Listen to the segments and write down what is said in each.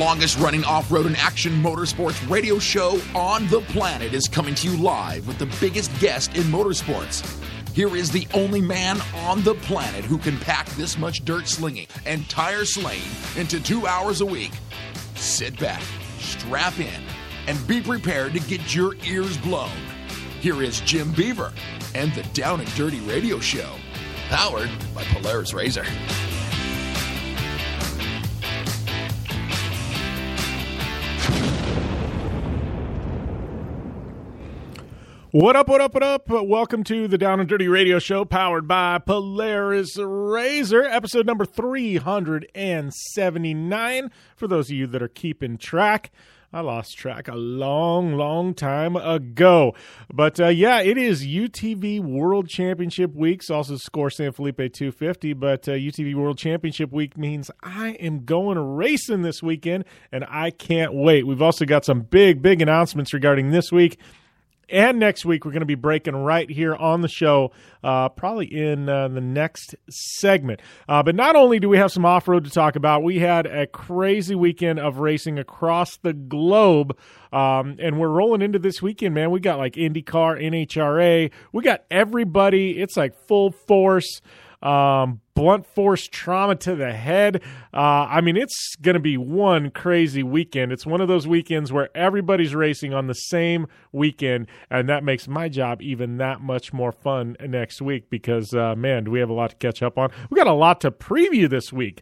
longest-running off-road and action motorsports radio show on the planet is coming to you live with the biggest guest in motorsports. Here is the only man on the planet who can pack this much dirt slinging and tire slaying into 2 hours a week. Sit back, strap in, and be prepared to get your ears blown. Here is Jim Beaver and the Down and Dirty Radio Show, powered by Polaris Razor. What up, what up, what up? Welcome to the Down and Dirty Radio Show, powered by Polaris Razor, episode number 379. For those of you that are keeping track, I lost track a long time ago. But yeah, it is UTV World Championship week. It's also Score San Felipe 250, but UTV World Championship week means I am going racing this weekend, and I can't wait. We've also got some big announcements regarding this week. And next week, we're going to be breaking right here on the show, probably in the next segment. But not only do we have some off-road to talk about, we had a crazy weekend of racing across the globe. And we're rolling into this weekend, man. We got like IndyCar, NHRA. We got everybody. It's like full force. Blunt force trauma to the head. I mean, it's going to be one crazy weekend. It's one of those weekends where everybody's racing on the same weekend, and that makes my job even that much more fun next week because, man, do we have a lot to catch up on. We got a lot to preview this week.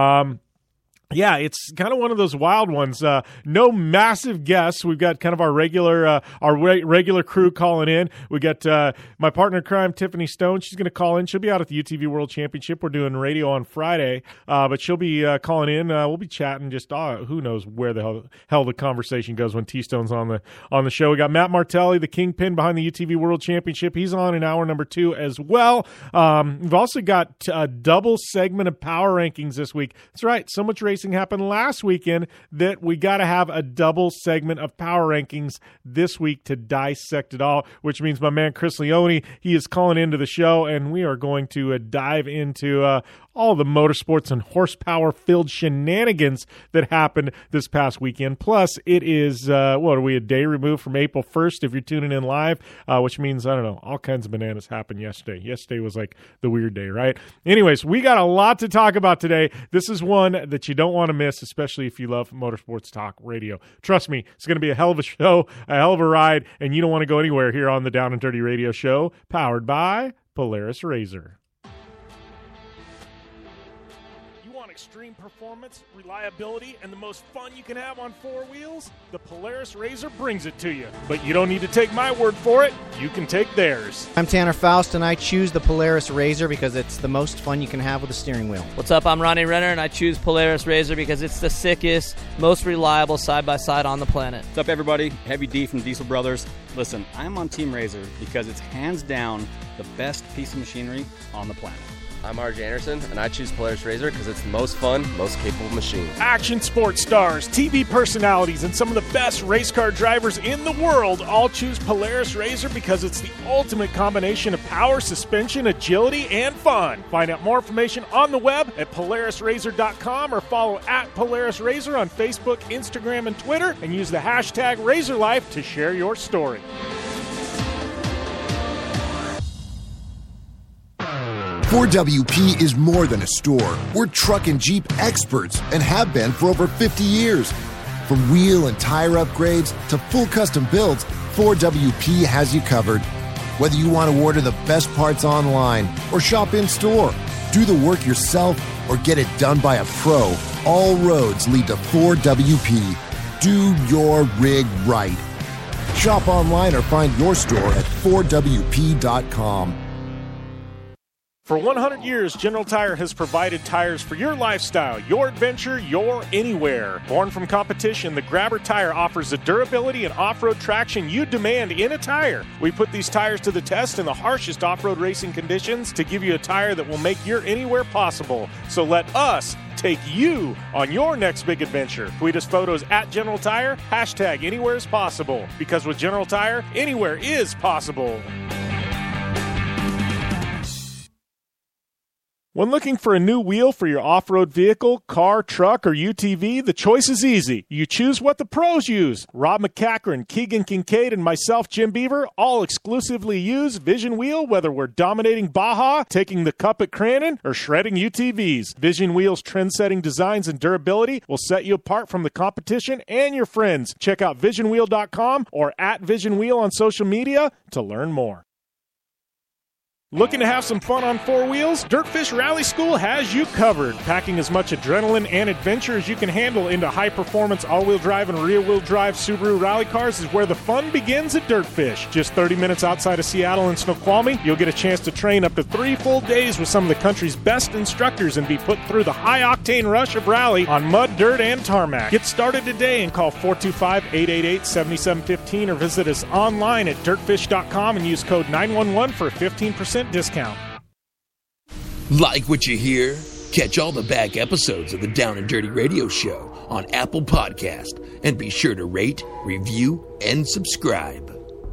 Yeah, it's kind of one of those wild ones. No massive guests. We've got kind of our regular crew calling in. We got my partner in crime, Tiffany Stone. She's going to call in. She'll be out at the UTV World Championship. We're doing radio on Friday, but she'll be calling in. We'll be chatting. Just who knows where the hell the conversation goes when T-Stone's on the show. We got Matt Martelli, the kingpin behind the UTV World Championship. He's on in hour number 2 as well. We've also got a double segment of power rankings this week. That's right. So much racing happened last weekend that we got to have a double segment of power rankings this week to dissect it all, which means my man Chris Leone, he is calling into the show, and we are going to dive into all the motorsports and horsepower-filled shenanigans that happened this past weekend. Plus, it is, what are we, a day removed from April 1st if you're tuning in live, which means, I don't know, all kinds of bananas happened yesterday. Yesterday was like the weird day, right? Anyways, we got a lot to talk about today. This is one that you don't want to miss, especially if you love motorsports talk radio. Trust me, it's going to be a hell of a show, a hell of a ride, and you don't want to go anywhere here on the Down and Dirty Radio Show, powered by Polaris Razor. Extreme performance, reliability, and the most fun you can have on 4 wheels? The Polaris Razor brings it to you. But you don't need to take my word for it. You can take theirs. I'm Tanner Faust, and I choose the Polaris Razor because it's the most fun you can have with a steering wheel. What's up? I'm Ronnie Renner, and I choose Polaris Razor because it's the sickest, most reliable side-by-side on the planet. What's up, everybody? Heavy D from Diesel Brothers. Listen, I'm on Team Razor because it's hands down the best piece of machinery on the planet. I'm RJ Anderson, and I choose Polaris Razor because it's the most fun, most capable machine. Action sports stars, TV personalities, and some of the best race car drivers in the world all choose Polaris Razor because it's the ultimate combination of power, suspension, agility, and fun. Find out more information on the web at PolarisRazor.com or follow at Polaris Razor on Facebook, Instagram, and Twitter, and use the hashtag RazorLife to share your story. 4WP is more than a store. We're truck and Jeep experts and have been for over 50 years. From wheel and tire upgrades to full custom builds, 4WP has you covered. Whether you want to order the best parts online or shop in store, do the work yourself, or get it done by a pro, all roads lead to 4WP. Do your rig right. Shop online or find your store at 4WP.com. For 100 years, General Tire has provided tires for your lifestyle, your adventure, your anywhere. Born from competition, the Grabber tire offers the durability and off-road traction you demand in a tire. We put these tires to the test in the harshest off-road racing conditions to give you a tire that will make your anywhere possible. So let us take you on your next big adventure. Tweet us photos at General Tire, hashtag anywhere is possible. Because with General Tire, anywhere is possible. When looking for a new wheel for your off-road vehicle, car, truck, or UTV, the choice is easy. You choose what the pros use. Rob McCachran, Keegan Kincaid, and myself, Jim Beaver, all exclusively use Vision Wheel, whether we're dominating Baja, taking the cup at Crandon, or shredding UTVs. Vision Wheel's trend-setting designs and durability will set you apart from the competition and your friends. Check out visionwheel.com or at Vision Wheel on social media to learn more. Looking to have some fun on four wheels? Dirtfish Rally School has you covered. Packing as much adrenaline and adventure as you can handle into high-performance all-wheel drive and rear-wheel drive Subaru rally cars is where the fun begins at Dirtfish. Just 30 minutes outside of Seattle in Snoqualmie, you'll get a chance to train up to 3 full days with some of the country's best instructors and be put through the high-octane rush of rally on mud, dirt, and tarmac. Get started today and call 425-888-7715 or visit us online at dirtfish.com and use code 911 for a 15% discount. Like what you hear? Catch all the back episodes of the Down and Dirty Radio Show on Apple Podcast and be sure to rate, review, and subscribe.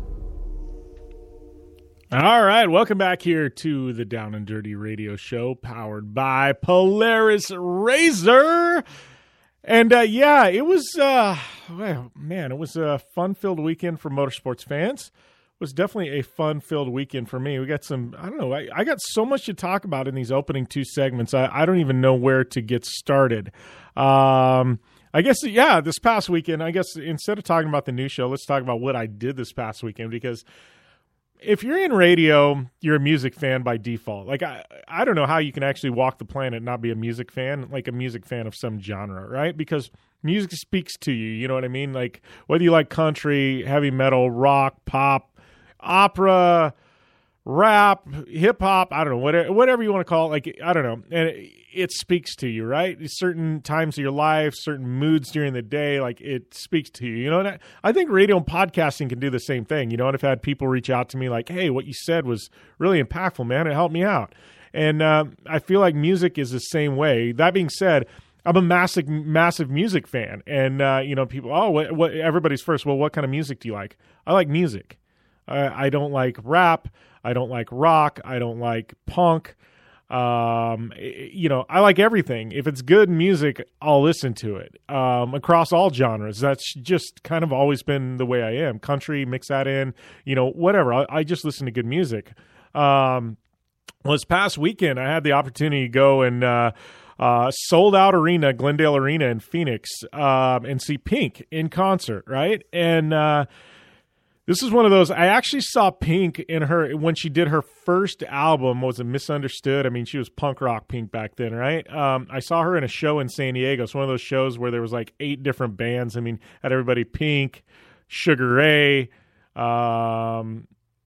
All right, welcome back here to the Down and Dirty Radio Show, powered by Polaris Razor. And it was it was a fun-filled weekend for motorsports fans. Was definitely a fun-filled weekend for me. We got some, I got so much to talk about in these opening 2 segments. I don't even know where to get started. I guess, this past weekend, instead of talking about the new show, let's talk about what I did this past weekend, because if you're in radio, you're a music fan by default. Like, I don't know how you can actually walk the planet and not be a music fan, like a music fan of some genre, right? Because music speaks to you, you know what I mean? Like, whether you like country, heavy metal, rock, pop, opera, rap, hip-hop, I don't know, whatever you want to call it, like, I don't know, and it speaks to you, right? Certain times of your life, certain moods during the day, like, it speaks to you, you know, and I think radio and podcasting can do the same thing, you know, and I've had people reach out to me like, hey, what you said was really impactful, man, it helped me out, and I feel like music is the same way. That being said, I'm a massive music fan, and, people, what everybody's first, well, what kind of music do you like? I like music. I don't like rap. I don't like rock. I don't like punk. I like everything. If it's good music, I'll listen to it across all genres. That's just kind of always been the way I am. Country, mix that in, whatever. I just listen to good music. This past weekend, I had the opportunity to go and sold out arena, Glendale Arena in Phoenix, and see Pink in concert, right? And this is one of those, I actually saw Pink when she did her first album, was it Misunderstood? I mean, she was punk rock Pink back then, right? I saw her in a show in San Diego. It's one of those shows where there was like 8 different bands. I mean, had everybody Pink, Sugar Ray, I'm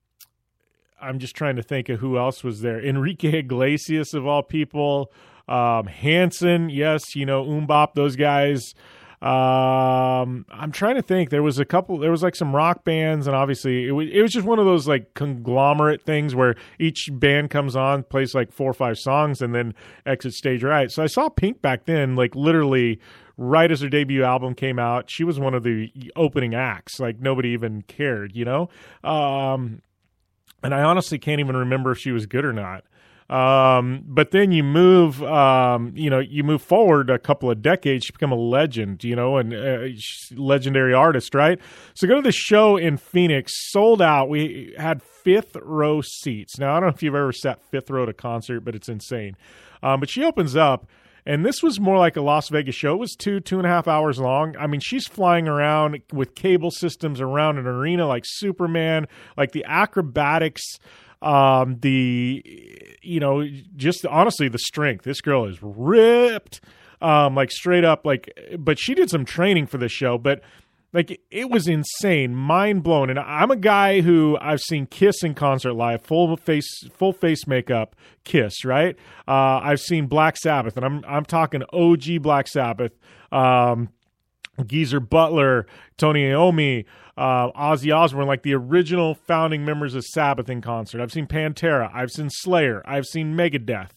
just trying to think of who else was there. Enrique Iglesias, of all people. Hanson, yes, MMMBop, those guys. I'm trying to think. There was like some rock bands, and obviously it was just one of those like conglomerate things where each band comes on, plays like 4 or 5 songs, and then exits stage right. So I saw Pink back then, like literally right as her debut album came out. She was one of the opening acts. Like nobody even cared, and I honestly can't even remember if she was good or not. But then you move forward a couple of decades, you become a legend, and legendary artist, right? So go to the show in Phoenix, sold out. We had 5th row seats. Now, I don't know if you've ever sat 5th row at a concert, but it's insane. But she opens up, and this was more like a Las Vegas show. It was 2.5 hours long. I mean, she's flying around with cable systems around an arena like Superman, like the acrobatics, just honestly the strength. This girl is ripped, like straight up, but she did some training for this show, but like it was insane, mind blown. And I'm a guy who I've seen Kiss in concert live, full face makeup Kiss, right? I've seen Black Sabbath, and I'm talking OG Black Sabbath, Geezer Butler, Tony Iommi, Ozzy Osbourne, like the original founding members of Sabbath in concert. I've seen Pantera. I've seen Slayer. I've seen Megadeth.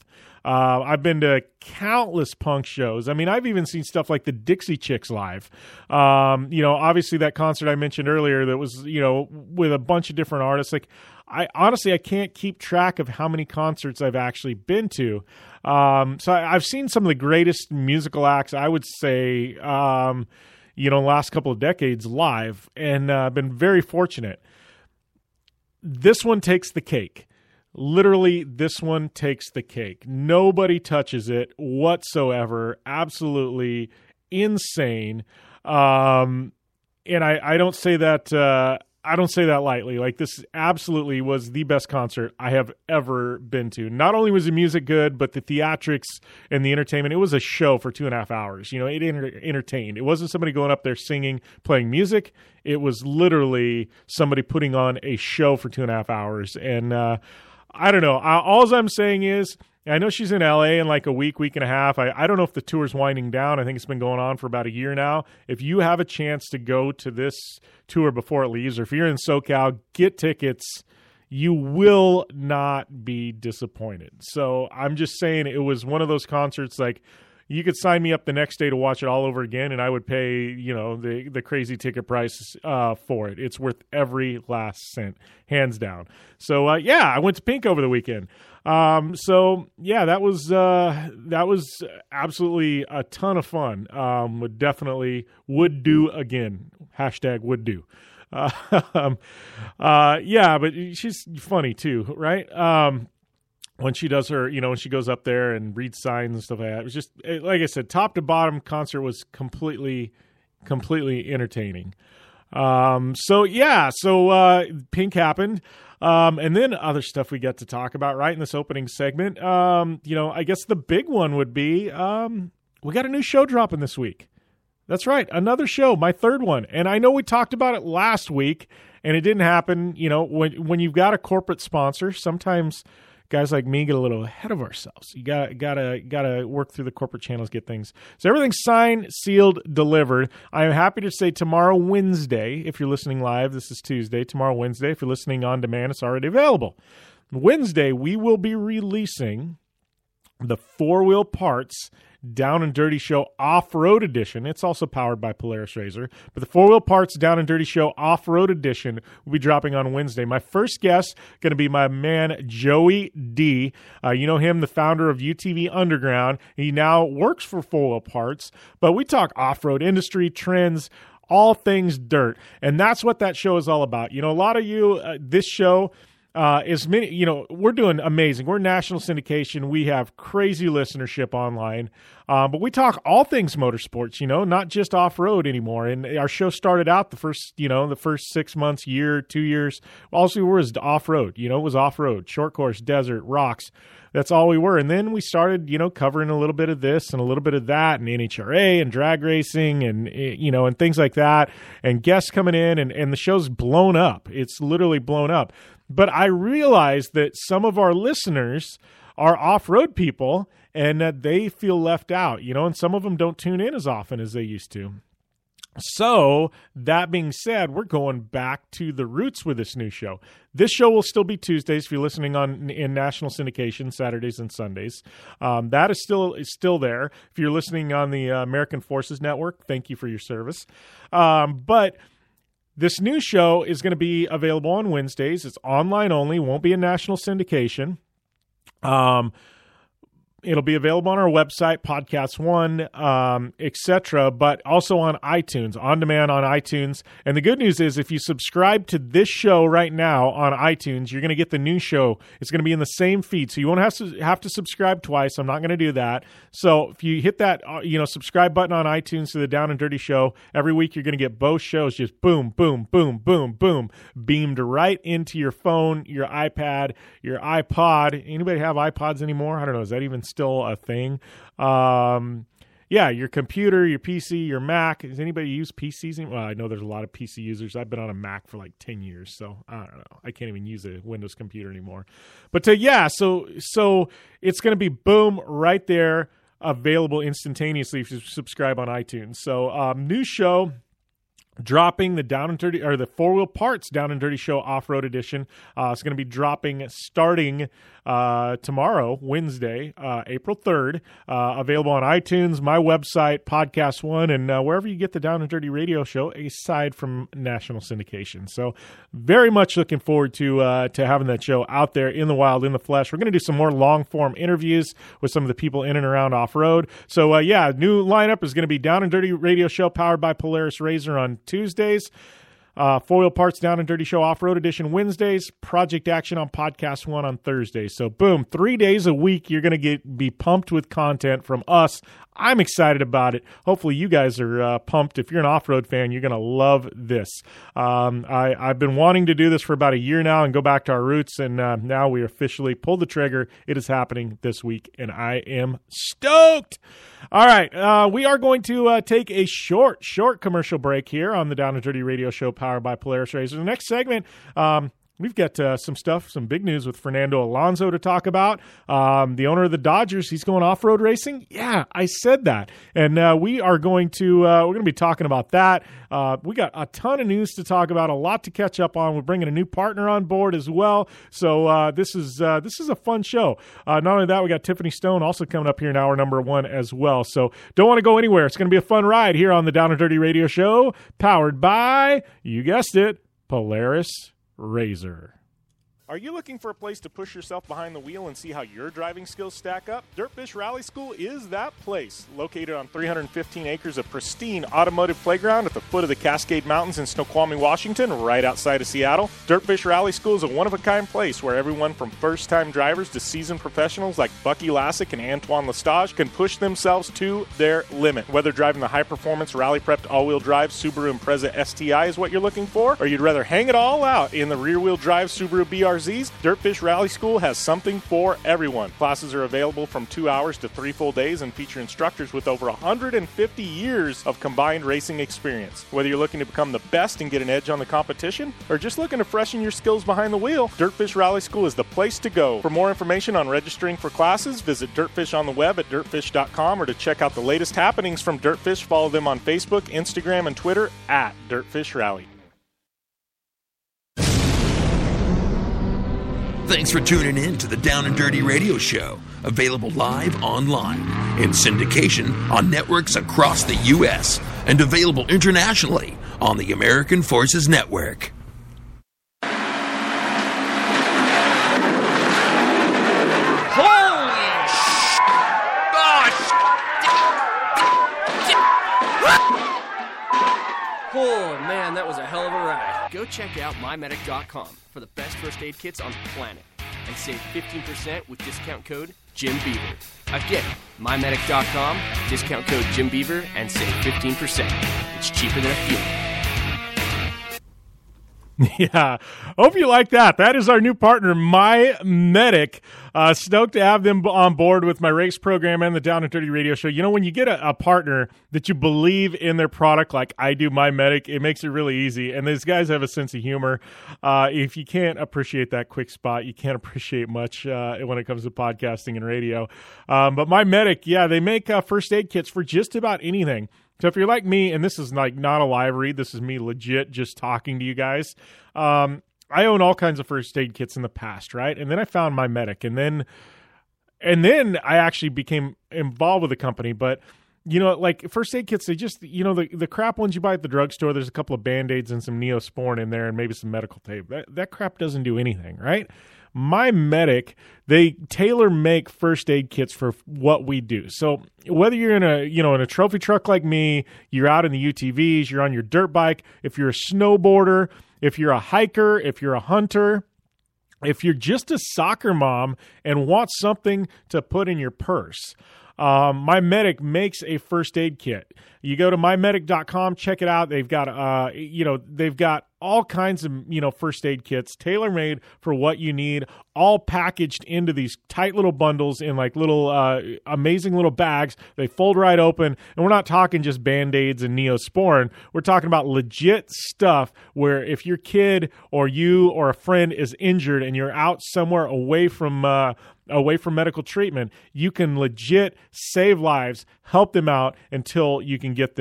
I've been to countless punk shows. I mean, I've even seen stuff like the Dixie Chicks live. Obviously that concert I mentioned earlier that was, with a bunch of different artists. Like, I can't keep track of how many concerts I've actually been to. So I've seen some of the greatest musical acts, I would say, the last couple of decades live, and I've been very fortunate. This one takes the cake. Literally, this one takes the cake. Nobody touches it whatsoever. Absolutely insane. And I don't say that. I don't say that lightly. Like, this absolutely was the best concert I have ever been to. Not only was the music good, but the theatrics and the entertainment. It was a show for 2.5 hours. It entertained. It wasn't somebody going up there singing, playing music. It was literally somebody putting on a show for 2.5 hours. And I don't know. All I'm saying is, I know she's in LA in like a week and a half. I don't know if the tour's winding down. I think it's been going on for about a year now. If you have a chance to go to this tour before it leaves, or if you're in SoCal, get tickets. You will not be disappointed. So I'm just saying, it was one of those concerts, like, you could sign me up the next day to watch it all over again, and I would pay, the crazy ticket price for it. It's worth every last cent, hands down. So I went to Pink over the weekend. That was absolutely a ton of fun. Would do again. # would do. But she's funny too, right? When she does her, when she goes up there and reads signs and stuff like that. It was just, like I said, top to bottom concert was completely entertaining. Pink happened. And then other stuff we got to talk about right in this opening segment. I guess the big one would be, we got a new show dropping this week. That's right. Another show, my third one. And I know we talked about it last week and it didn't happen. When you've got a corporate sponsor, sometimes guys like me get a little ahead of ourselves. You gotta work through the corporate channels, get things. So everything's signed, sealed, delivered. I am happy to say tomorrow, Wednesday, if you're listening live, this is Tuesday. Tomorrow, Wednesday, if you're listening on demand, it's already available. Wednesday, we will be releasing the 4-Wheel Parts Down and Dirty Show Off-Road Edition. It's also powered by Polaris RZR. But the 4-Wheel Parts Down and Dirty Show Off-Road Edition will be dropping on Wednesday. My first guest going to be my man, Joey D. You know him, the founder of UTV Underground. He now works for 4-Wheel Parts. But we talk off-road industry, trends, all things dirt. And that's what that show is all about. A lot of you, this show is many, we're doing amazing. We're national syndication. We have crazy listenership online. But we talk all things motorsports, not just off-road anymore. And our show started out the first 6 months, year, 2 years. Also, we were off-road, it was off-road, short course, desert, rocks. That's all we were. And then we started, covering a little bit of this and a little bit of that and NHRA and drag racing and, and things like that. And guests coming in and the show's blown up. It's literally blown up. But I realized that some of our listeners are off-road people and that they feel left out, and some of them don't tune in as often as they used to. So that being said, we're going back to the roots with this new show. This show will still be Tuesdays if you're listening in national syndication, Saturdays and Sundays. That is still there. If you're listening on the American Forces Network, thank you for your service. But this new show is going to be available on Wednesdays. It's online only, won't be in national syndication. It'll be available on our website, Podcast One, etc., but also on iTunes, on demand on iTunes. And the good news is if you subscribe to this show right now on iTunes, you're going to get the new show. It's going to be in the same feed, so you won't have to subscribe twice. I'm not going to do that. So if you hit that subscribe button on iTunes to the Down and Dirty Show, every week you're going to get both shows just boom, boom, boom, boom, boom, beamed right into your phone, your iPad, your iPod. Anybody have iPods anymore? I don't know. Is that even still a thing? Your computer, your PC, your Mac. Does anybody use PCs anymore? Well, I know there's a lot of PC users. I've been on a Mac for like 10 years, so I don't know. I can't even use a Windows computer anymore. But so it's going to be boom right there, available instantaneously if you subscribe on iTunes. So new show dropping the Down and Dirty, or the Four Wheel Parts Down and Dirty Show Off-Road Edition. It's going to be dropping starting tomorrow, Wednesday, April 3rd. Available on iTunes, my website, Podcast One, and wherever you get the Down and Dirty Radio Show, aside from national syndication. So very much looking forward to having that show out there in the wild, in the flesh. We're going to do some more long-form interviews with some of the people in and around off-road. So, new lineup is going to be Down and Dirty Radio Show powered by Polaris RZR on Tuesdays. Four Wheel Parts Down and Dirty Show Off-Road Edition Wednesdays, Project Action on Podcast One on Thursdays. So boom, 3 days a week you're going to be pumped with content from us. I'm excited about it. Hopefully you guys are pumped. If you're an off-road fan, you're going to love this. I've been wanting to do this for about a year now and go back to our roots, and now we officially pulled the trigger. It is happening this week, and I am stoked. All right, we are going to take a short commercial break here on the Down and Dirty Radio Show powered by Polaris RZR. The next segment, we've got some big news with Fernando Alonso to talk about. The owner of the Dodgers, he's going off-road racing. Yeah, I said that. And we are going to be talking about that. We got a ton of news to talk about, a lot to catch up on. We're bringing a new partner on board as well. So this is a fun show. Not only that, we got Tiffany Stone also coming up here in hour number 1 as well. So don't want to go anywhere. It's going to be a fun ride here on the Down and Dirty Radio Show, powered by, you guessed it, Polaris RZR. Are you looking for a place to push yourself behind the wheel and see how your driving skills stack up? Dirtfish Rally School is that place. Located on 315 acres of pristine automotive playground at the foot of the Cascade Mountains in Snoqualmie, Washington, right outside of Seattle. Dirtfish Rally School is a one-of-a-kind place where everyone from first-time drivers to seasoned professionals like Bucky Lassick and Antoine Lestage can push themselves to their limit. Whether driving the high-performance rally-prepped all-wheel drive Subaru Impreza STI is what you're looking for, or you'd rather hang it all out in the rear-wheel drive Subaru BRZs, Dirtfish Rally School has something for everyone. Classes are available from 2 hours to 3 full days and feature instructors with over 150 years of combined racing experience. Whether you're looking to become the best and get an edge on the competition, or just looking to freshen your skills behind the wheel, Dirtfish Rally School is the place to go. For more information on registering for classes, visit Dirtfish on the web at dirtfish.com, or to check out the latest happenings from Dirtfish, follow them on Facebook, Instagram, and Twitter at Dirtfish Rally. Thanks for tuning in to the Down and Dirty Radio Show, available live online, in syndication on networks across the U.S., and available internationally on the American Forces Network. Oh man, that was a hell of a ride. Go check out MyMedic.com for the best first aid kits on the planet and save 15% with discount code JimBeaver. Again, MyMedic.com, discount code JimBeaver, and save 15%. It's cheaper than a feeling. Yeah, hope you like that. That is our new partner, My Medic. Stoked to have them on board with my race program and the Down and Dirty Radio Show. You know, when you get a partner that you believe in their product like I do, My Medic, it makes it really easy. And these guys have a sense of humor. If you can't appreciate that quick spot, you can't appreciate much when it comes to podcasting and radio. But My Medic, yeah, they make first aid kits for just about anything. So if you're like me, and this is like not a live read, this is me legit just talking to you guys. I own all kinds of first aid kits in the past, right? And then I found My Medic, and then I actually became involved with the company. But you know, like first aid kits, they just, you know, the crap ones you buy at the drugstore. There's a couple of Band-Aids and some Neosporin in there, and maybe some medical tape. That crap doesn't do anything, right? My Medic, they tailor make first aid kits for what we do. So whether you're in a trophy truck like me, you're out in the UTVs, you're on your dirt bike, if you're a snowboarder, if you're a hiker, if you're a hunter, if you're just a soccer mom and want something to put in your purse, My Medic makes a first aid kit. You go to mymedic.com, check it out. They've got they've got all kinds of, first aid kits tailor-made for what you need, all packaged into these tight little bundles in like little amazing little bags. They fold right open, and we're not talking just Band-Aids and Neosporin. We're talking about legit stuff where if your kid or you or a friend is injured and you're out somewhere away from medical treatment, you can legit save lives, help them out until you can get them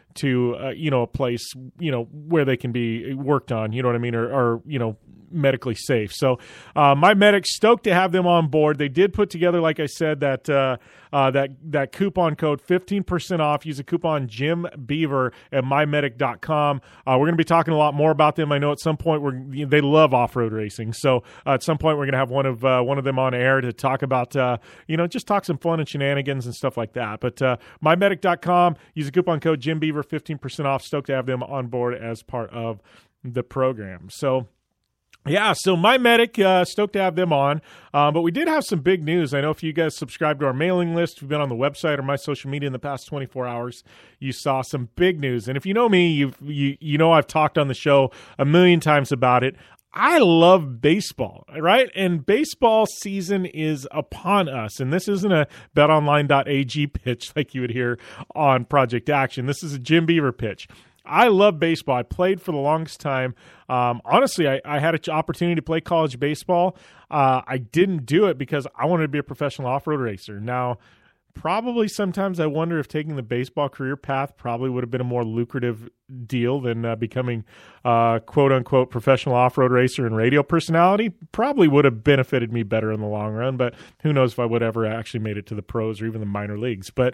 to a place where they can be worked on, you know what I mean, or medically safe. So My Medic, stoked to have them on board. They did put together, like I said, that coupon code, 15% off. Use a coupon Jim Beaver at mymedic.com. We're going to be talking a lot more about them. I know at some point they love off-road racing. So at some point we're going to have one of them on air to talk about just talk some fun and shenanigans and stuff like that. But mymedic.com, use a coupon code Jim Beaver, 15% off. Stoked to have them on board as part of the program. So My Medic, stoked to have them on. But we did have some big news. I know if you guys subscribe to our mailing list, if you've been on the website or my social media in the past 24 hours, you saw some big news. And if you know me, you know I've talked on the show a million times about it. I love baseball, right? And baseball season is upon us. And this isn't a betonline.ag pitch like you would hear on Project Action. This is a Jim Beaver pitch. I love baseball. I played for the longest time. Honestly, I had an opportunity to play college baseball. I didn't do it because I wanted to be a professional off-road racer. Now, probably sometimes I wonder if taking the baseball career path probably would have been a more lucrative deal than becoming quote-unquote professional off-road racer and radio personality. Probably would have benefited me better in the long run, but who knows if I would ever actually made it to the pros or even the minor leagues. But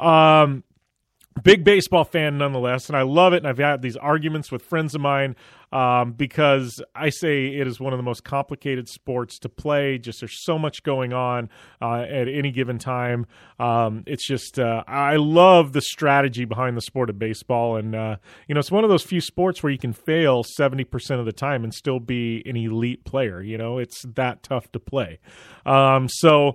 big baseball fan nonetheless, and I love it, and I've had these arguments with friends of mine because I say it is one of the most complicated sports to play. Just there's so much going on at any given time. It's just I love the strategy behind the sport of baseball, and it's one of those few sports where you can fail 70% of the time and still be an elite player. It's that tough to play. So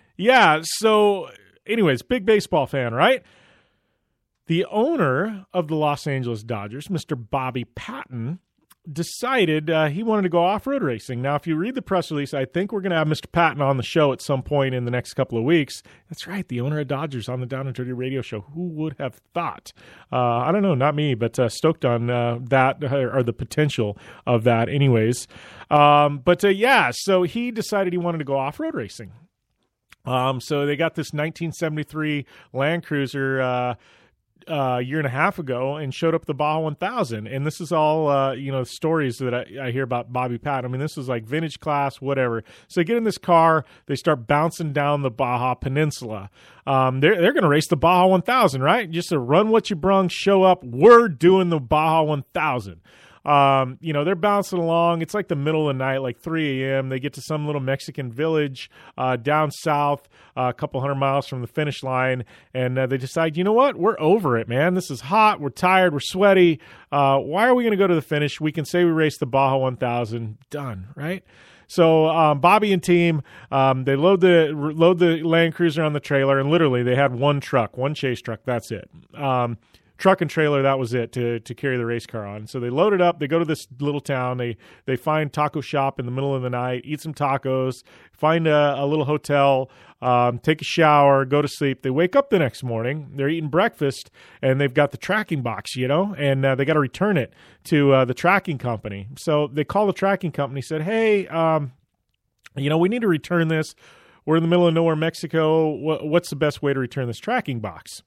anyways, big baseball fan, right? The owner of the Los Angeles Dodgers, Mr. Bobby Patton, decided he wanted to go off-road racing. Now, if you read the press release, I think we're going to have Mr. Patton on the show at some point in the next couple of weeks. That's right, the owner of Dodgers on the Down and Dirty Radio Show. Who would have thought? I don't know, not me, but stoked on that or the potential of that anyways. So he decided he wanted to go off-road racing. So they got this 1973 Land Cruiser a year and a half ago and showed up at the Baja 1000. And this is all, stories that I hear about Bobby Patton. I mean, this is like vintage class, whatever. So they get in this car, they start bouncing down the Baja Peninsula. They're going to race the Baja 1000, right? Just to run what you brung, show up. We're doing the Baja 1000. They're bouncing along. It's like the middle of the night, like 3 a.m. They get to some little Mexican village down south, a couple 100 miles from the finish line, and they decide, you know what? We're over it, man. This is hot. We're tired. We're sweaty. Why are we going to go to the finish? We can say we raced the Baja 1000. Done, right? So Bobby and team, they load the Land Cruiser on the trailer, and literally they had one chase truck. That's it. Truck and trailer, that was it to carry the race car on. So they load it up. They go to this little town. They find taco shop in the middle of the night, eat some tacos, find a little hotel, take a shower, go to sleep. They wake up the next morning. They're eating breakfast, and they've got the tracking box, and they got to return it to the tracking company. So they call the tracking company, said, hey, we need to return this. We're in the middle of nowhere, Mexico. What's the best way to return this tracking box?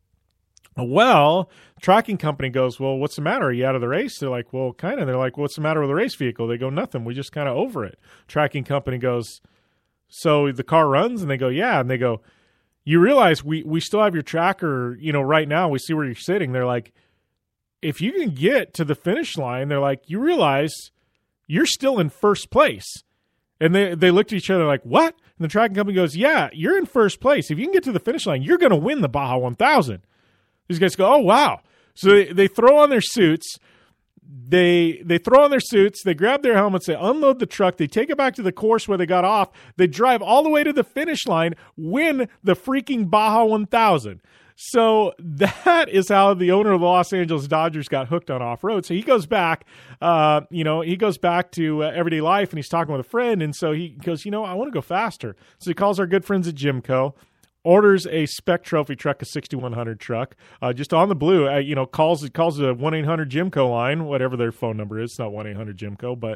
Well, tracking company goes, well, what's the matter? Are you out of the race? They're like, well, kind of. They're like, what's the matter with the race vehicle? They go, nothing. We just kind of over it. Tracking company goes, so the car runs? And they go, yeah. And they go, you realize we still have your tracker, right now. We see where you're sitting. They're like, if you can get to the finish line, they're like, you realize you're still in first place. And they looked at each other like, what? And the tracking company goes, yeah, you're in first place. If you can get to the finish line, you're going to win the Baja 1000. These guys go, oh, wow. So they throw on their suits. They throw on their suits. They grab their helmets. They unload the truck. They take it back to the course where they got off. They drive all the way to the finish line, win the freaking Baja 1000. So that is how the owner of the Los Angeles Dodgers got hooked on off-road. So he goes back, he goes back to everyday life, and he's talking with a friend. And so he goes, I want to go faster. So he calls our good friends at Jimco. Orders a spec trophy truck, a 6100 truck, just on the blue. Calls the 1-800-JIMCO line, whatever their phone number is. It's not 1-800-JIMCO, but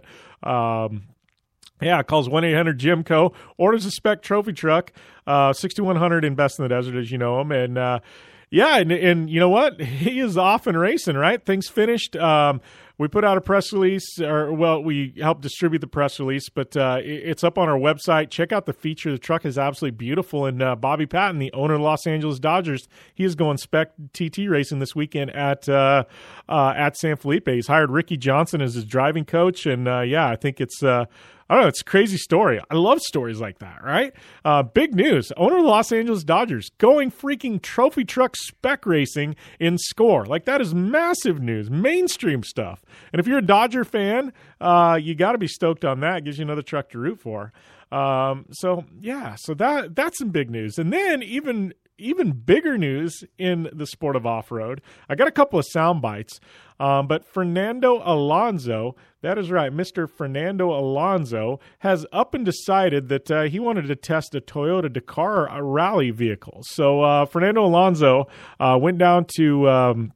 calls 1-800-JIMCO. Orders a spec trophy truck, 6100 in Best in the Desert, as you know them, Yeah, and you know what? He is off and racing, right? Things finished. We put out a press release, we helped distribute the press release, but it's up on our website. Check out the feature. The truck is absolutely beautiful. And Bobby Patton, the owner of the Los Angeles Dodgers, he is going spec TT racing this weekend at San Felipe. He's hired Ricky Johnson as his driving coach, and I think it's I don't know. It's a crazy story. I love stories like that, right? Big news. Owner of the Los Angeles Dodgers going freaking trophy truck spec racing in SCORE. Like, that is massive news, mainstream stuff. And if you're a Dodger fan, you got to be stoked on that. It gives you another truck to root for. So that's some big news. And then even bigger news in the sport of off-road. I got a couple of sound bites, but Fernando Alonso, that is right, Mr. Fernando Alonso, has up and decided that he wanted to test a Toyota Dakar rally vehicle. So Fernando Alonso went down to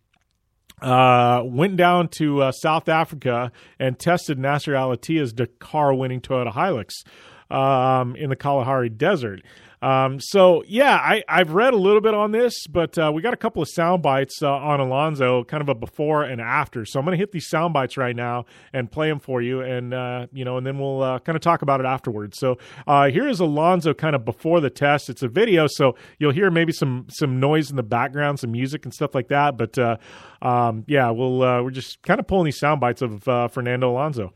South Africa and tested Nasser Al-Attiyah's Dakar-winning Toyota Hilux in the Kalahari Desert. I've read a little bit on this, but we got a couple of sound bites on Alonso, kind of a before and after. So I'm going to hit these sound bites right now and play them for you, and and then we'll kind of talk about it afterwards. So here is Alonso kind of before the test. It's a video, so you'll hear maybe some noise in the background, some music and stuff like that. But we're just kind of pulling these sound bites of Fernando Alonso.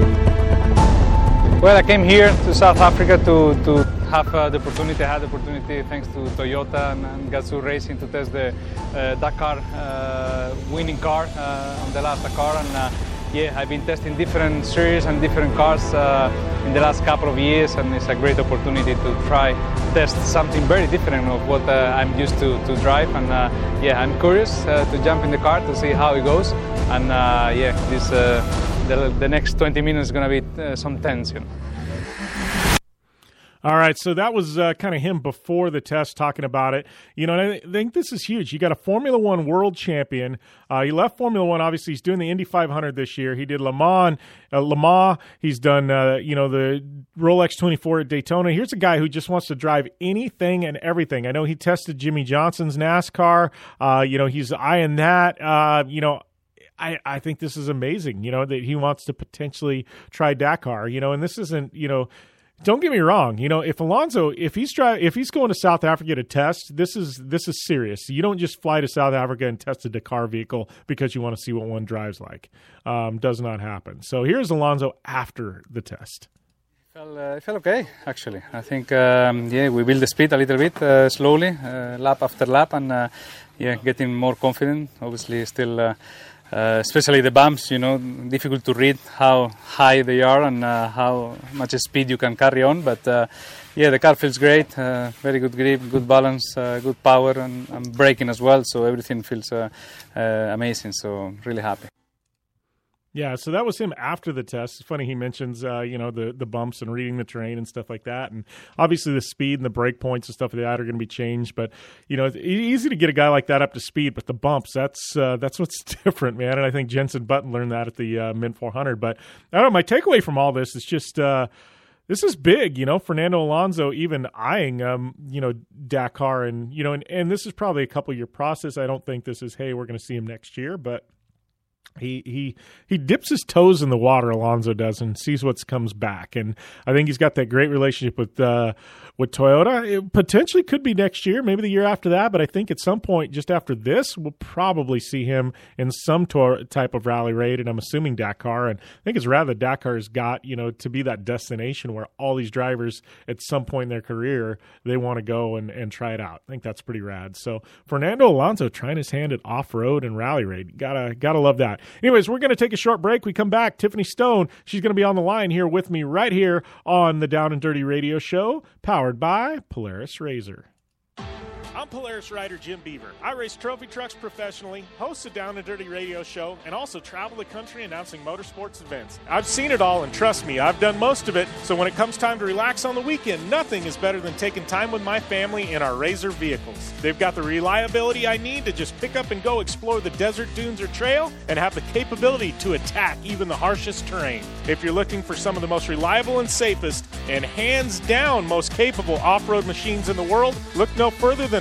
Well, I came here to South Africa to have the opportunity. I had the opportunity thanks to Toyota and Gazoo Racing to test the Dakar winning car on the last Dakar. And I've been testing different series and different cars in the last couple of years, and it's a great opportunity to try test something very different of what I'm used to drive. And I'm curious to jump in the car to see how it goes. And the next 20 minutes is going to be some tension. All right, so that was kind of him before the test talking about it. And I think this is huge. You got a Formula One world champion. He left Formula One. Obviously, he's doing the Indy 500 this year. He did Le Mans. He's done, the Rolex 24 at Daytona. Here's a guy who just wants to drive anything and everything. I know he tested Jimmy Johnson's NASCAR. He's eyeing that. I think this is amazing, that he wants to potentially try Dakar, and this isn't, don't get me wrong. If Alonso, if he's going to South Africa to test, this is serious. You don't just fly to South Africa and test a Dakar vehicle because you want to see what one drives like. Does not happen. So here's Alonso after the test. It felt okay, actually. I think, we build the speed a little bit slowly, lap after lap, and getting more confident. Obviously, still. Especially the bumps, difficult to read how high they are and how much speed you can carry on. But the car feels great, very good grip, good balance, good power, and braking as well. So everything feels amazing. So really happy. Yeah, so that was him after the test. It's funny he mentions, the bumps and reading the terrain and stuff like that. And obviously the speed and the brake points and stuff like that are going to be changed. But, it's easy to get a guy like that up to speed. But the bumps, that's what's different, man. And I think Jenson Button learned that at the Mint 400. But I don't know, my takeaway from all this is just this is big, Fernando Alonso even eyeing, Dakar. And this is probably a couple-year process. I don't think this is, hey, we're going to see him next year. But He dips his toes in the water, Alonso does, and sees what comes back. And I think he's got that great relationship with Toyota. It potentially could be next year, maybe the year after that. But I think at some point just after this, we'll probably see him in some type of rally raid, and I'm assuming Dakar. And I think it's rather Dakar's got, to be that destination where all these drivers at some point in their career, they want to go and try it out. I think that's pretty rad. So Fernando Alonso trying his hand at off-road and rally raid. Gotta love that. Anyways, we're going to take a short break. We come back. Tiffany Stone, she's going to be on the line here with me right here on the Down and Dirty Radio Show, powered by Polaris RZR. I'm Polaris rider Jim Beaver. I race trophy trucks professionally, host a Down and Dirty radio show, and also travel the country announcing motorsports events. I've seen it all, and trust me, I've done most of it. So when it comes time to relax on the weekend, nothing is better than taking time with my family in our RZR vehicles. They've got the reliability I need to just pick up and go explore the desert, dunes, or trail, and have the capability to attack even the harshest terrain. If you're looking for some of the most reliable and safest, and hands down most capable off-road machines in the world, look no further than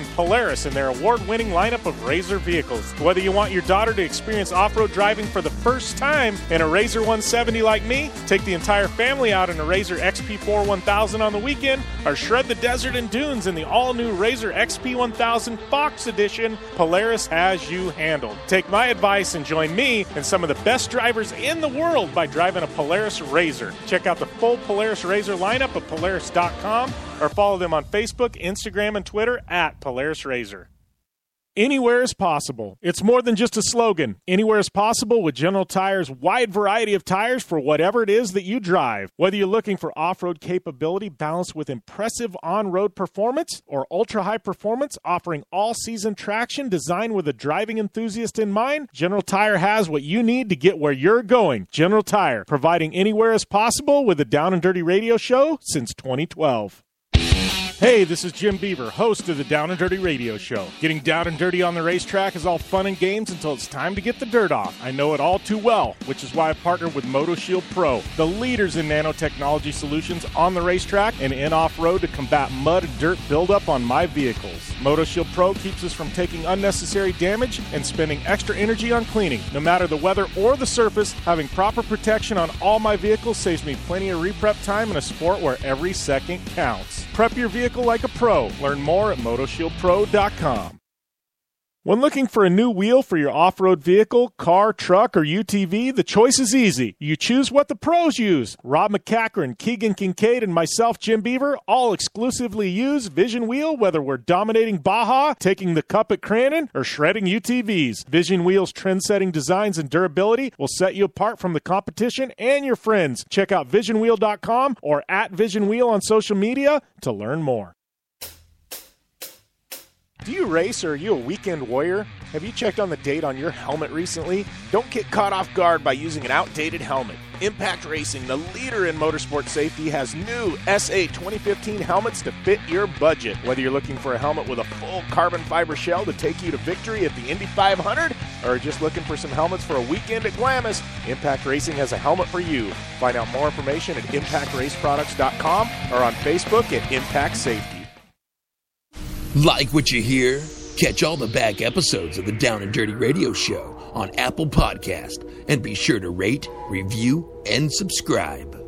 Polaris and their award-winning lineup of RZR vehicles. Whether you want your daughter to experience off-road driving for the first time in a RZR 170 like me, take the entire family out in a RZR XP4 1000 on the weekend, or shred the desert and dunes in the all-new RZR XP 1000 Fox Edition, Polaris has you handled. Take my advice and join me and some of the best drivers in the world by driving a Polaris RZR. Check out the full Polaris RZR lineup at Polaris.com or follow them on Facebook, Instagram, and Twitter at Polaris RZR. Anywhere is possible. It's more than just a slogan. Anywhere is possible with General Tire's wide variety of tires for whatever it is that you drive. Whether you're looking for off-road capability balanced with impressive on-road performance or ultra-high performance offering all-season traction designed with a driving enthusiast in mind, General Tire has what you need to get where you're going. General Tire, providing anywhere is possible with the Down and Dirty Radio Show since 2012. Hey, this is Jim Beaver, host of the Down and Dirty Radio Show. Getting down and dirty on the racetrack is all fun and games until it's time to get the dirt off. I know it all too well, which is why I partnered with MotoShield Pro, the leaders in nanotechnology solutions on the racetrack and in off-road to combat mud and dirt buildup on my vehicles. MotoShield Pro keeps us from taking unnecessary damage and spending extra energy on cleaning. No matter the weather or the surface, having proper protection on all my vehicles saves me plenty of reprep time in a sport where every second counts. Prep your vehicle like a pro. Learn more at MotoShieldPro.com. When looking for a new wheel for your off-road vehicle, car, truck, or UTV, the choice is easy. You choose what the pros use. Rob McCachran, Keegan Kincaid, and myself, Jim Beaver, all exclusively use Vision Wheel, whether we're dominating Baja, taking the cup at Crandon, or shredding UTVs. Vision Wheel's trend-setting designs and durability will set you apart from the competition and your friends. Check out VisionWheel.com or at Vision Wheel on social media to learn more. Do you race or are you a weekend warrior? Have you checked on the date on your helmet recently? Don't get caught off guard by using an outdated helmet. Impact Racing, the leader in motorsport safety, has new SA 2015 helmets to fit your budget. Whether you're looking for a helmet with a full carbon fiber shell to take you to victory at the Indy 500 or just looking for some helmets for a weekend at Glamis, Impact Racing has a helmet for you. Find out more information at ImpactRaceProducts.com or on Facebook at Impact Safety. Like what you hear? Catch all the back episodes of the Down and Dirty Radio Show on Apple Podcast and be sure to rate, review, and subscribe.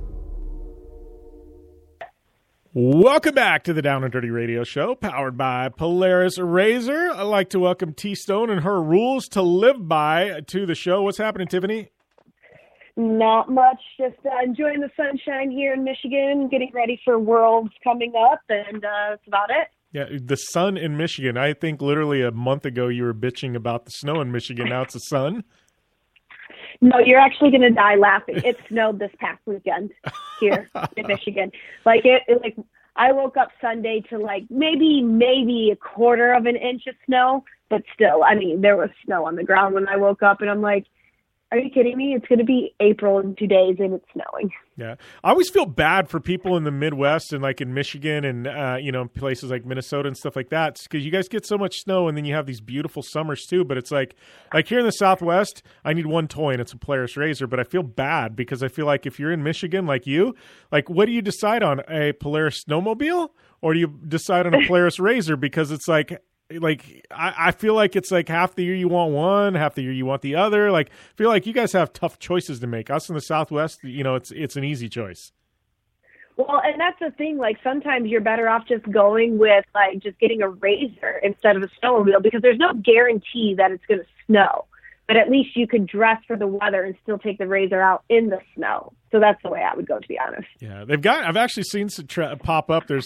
Welcome back to the Down and Dirty Radio Show, powered by Polaris RZR. I'd like to welcome T-Stone and her rules to live by to the show. What's happening, Tiffany? Not much, just enjoying the sunshine here in Michigan, getting ready for Worlds coming up, and that's about it. Yeah, the sun in Michigan. I think literally a month ago you were bitching about the snow in Michigan. Now it's the sun. No, you're actually going to die laughing. It snowed this past weekend here in Michigan. Like I woke up Sunday to like maybe a quarter of an inch of snow, but still, I mean, there was snow on the ground when I woke up, and I'm like, are you kidding me? It's going to be April in 2 days, and it's snowing. Yeah. I always feel bad for people in the Midwest and like in Michigan and, places like Minnesota and stuff like that, because you guys get so much snow and then you have these beautiful summers too. But it's like here in the Southwest, I need one toy and it's a Polaris RZR, but I feel bad because I feel like if you're in Michigan like you, like what do you decide on, a Polaris snowmobile or do you decide on a Polaris RZR? Because it's like I feel like it's like half the year you want one, half the year you want the other. Like I feel like you guys have tough choices to make. Us in the Southwest, it's an easy choice. Well, and that's the thing. Like sometimes you're better off just going with like just getting a RZR instead of a snowmobile because there's no guarantee that it's going to snow. But at least you could dress for the weather and still take the RZR out in the snow. So that's the way I would go, to be honest. Yeah, I've actually seen some pop up. There's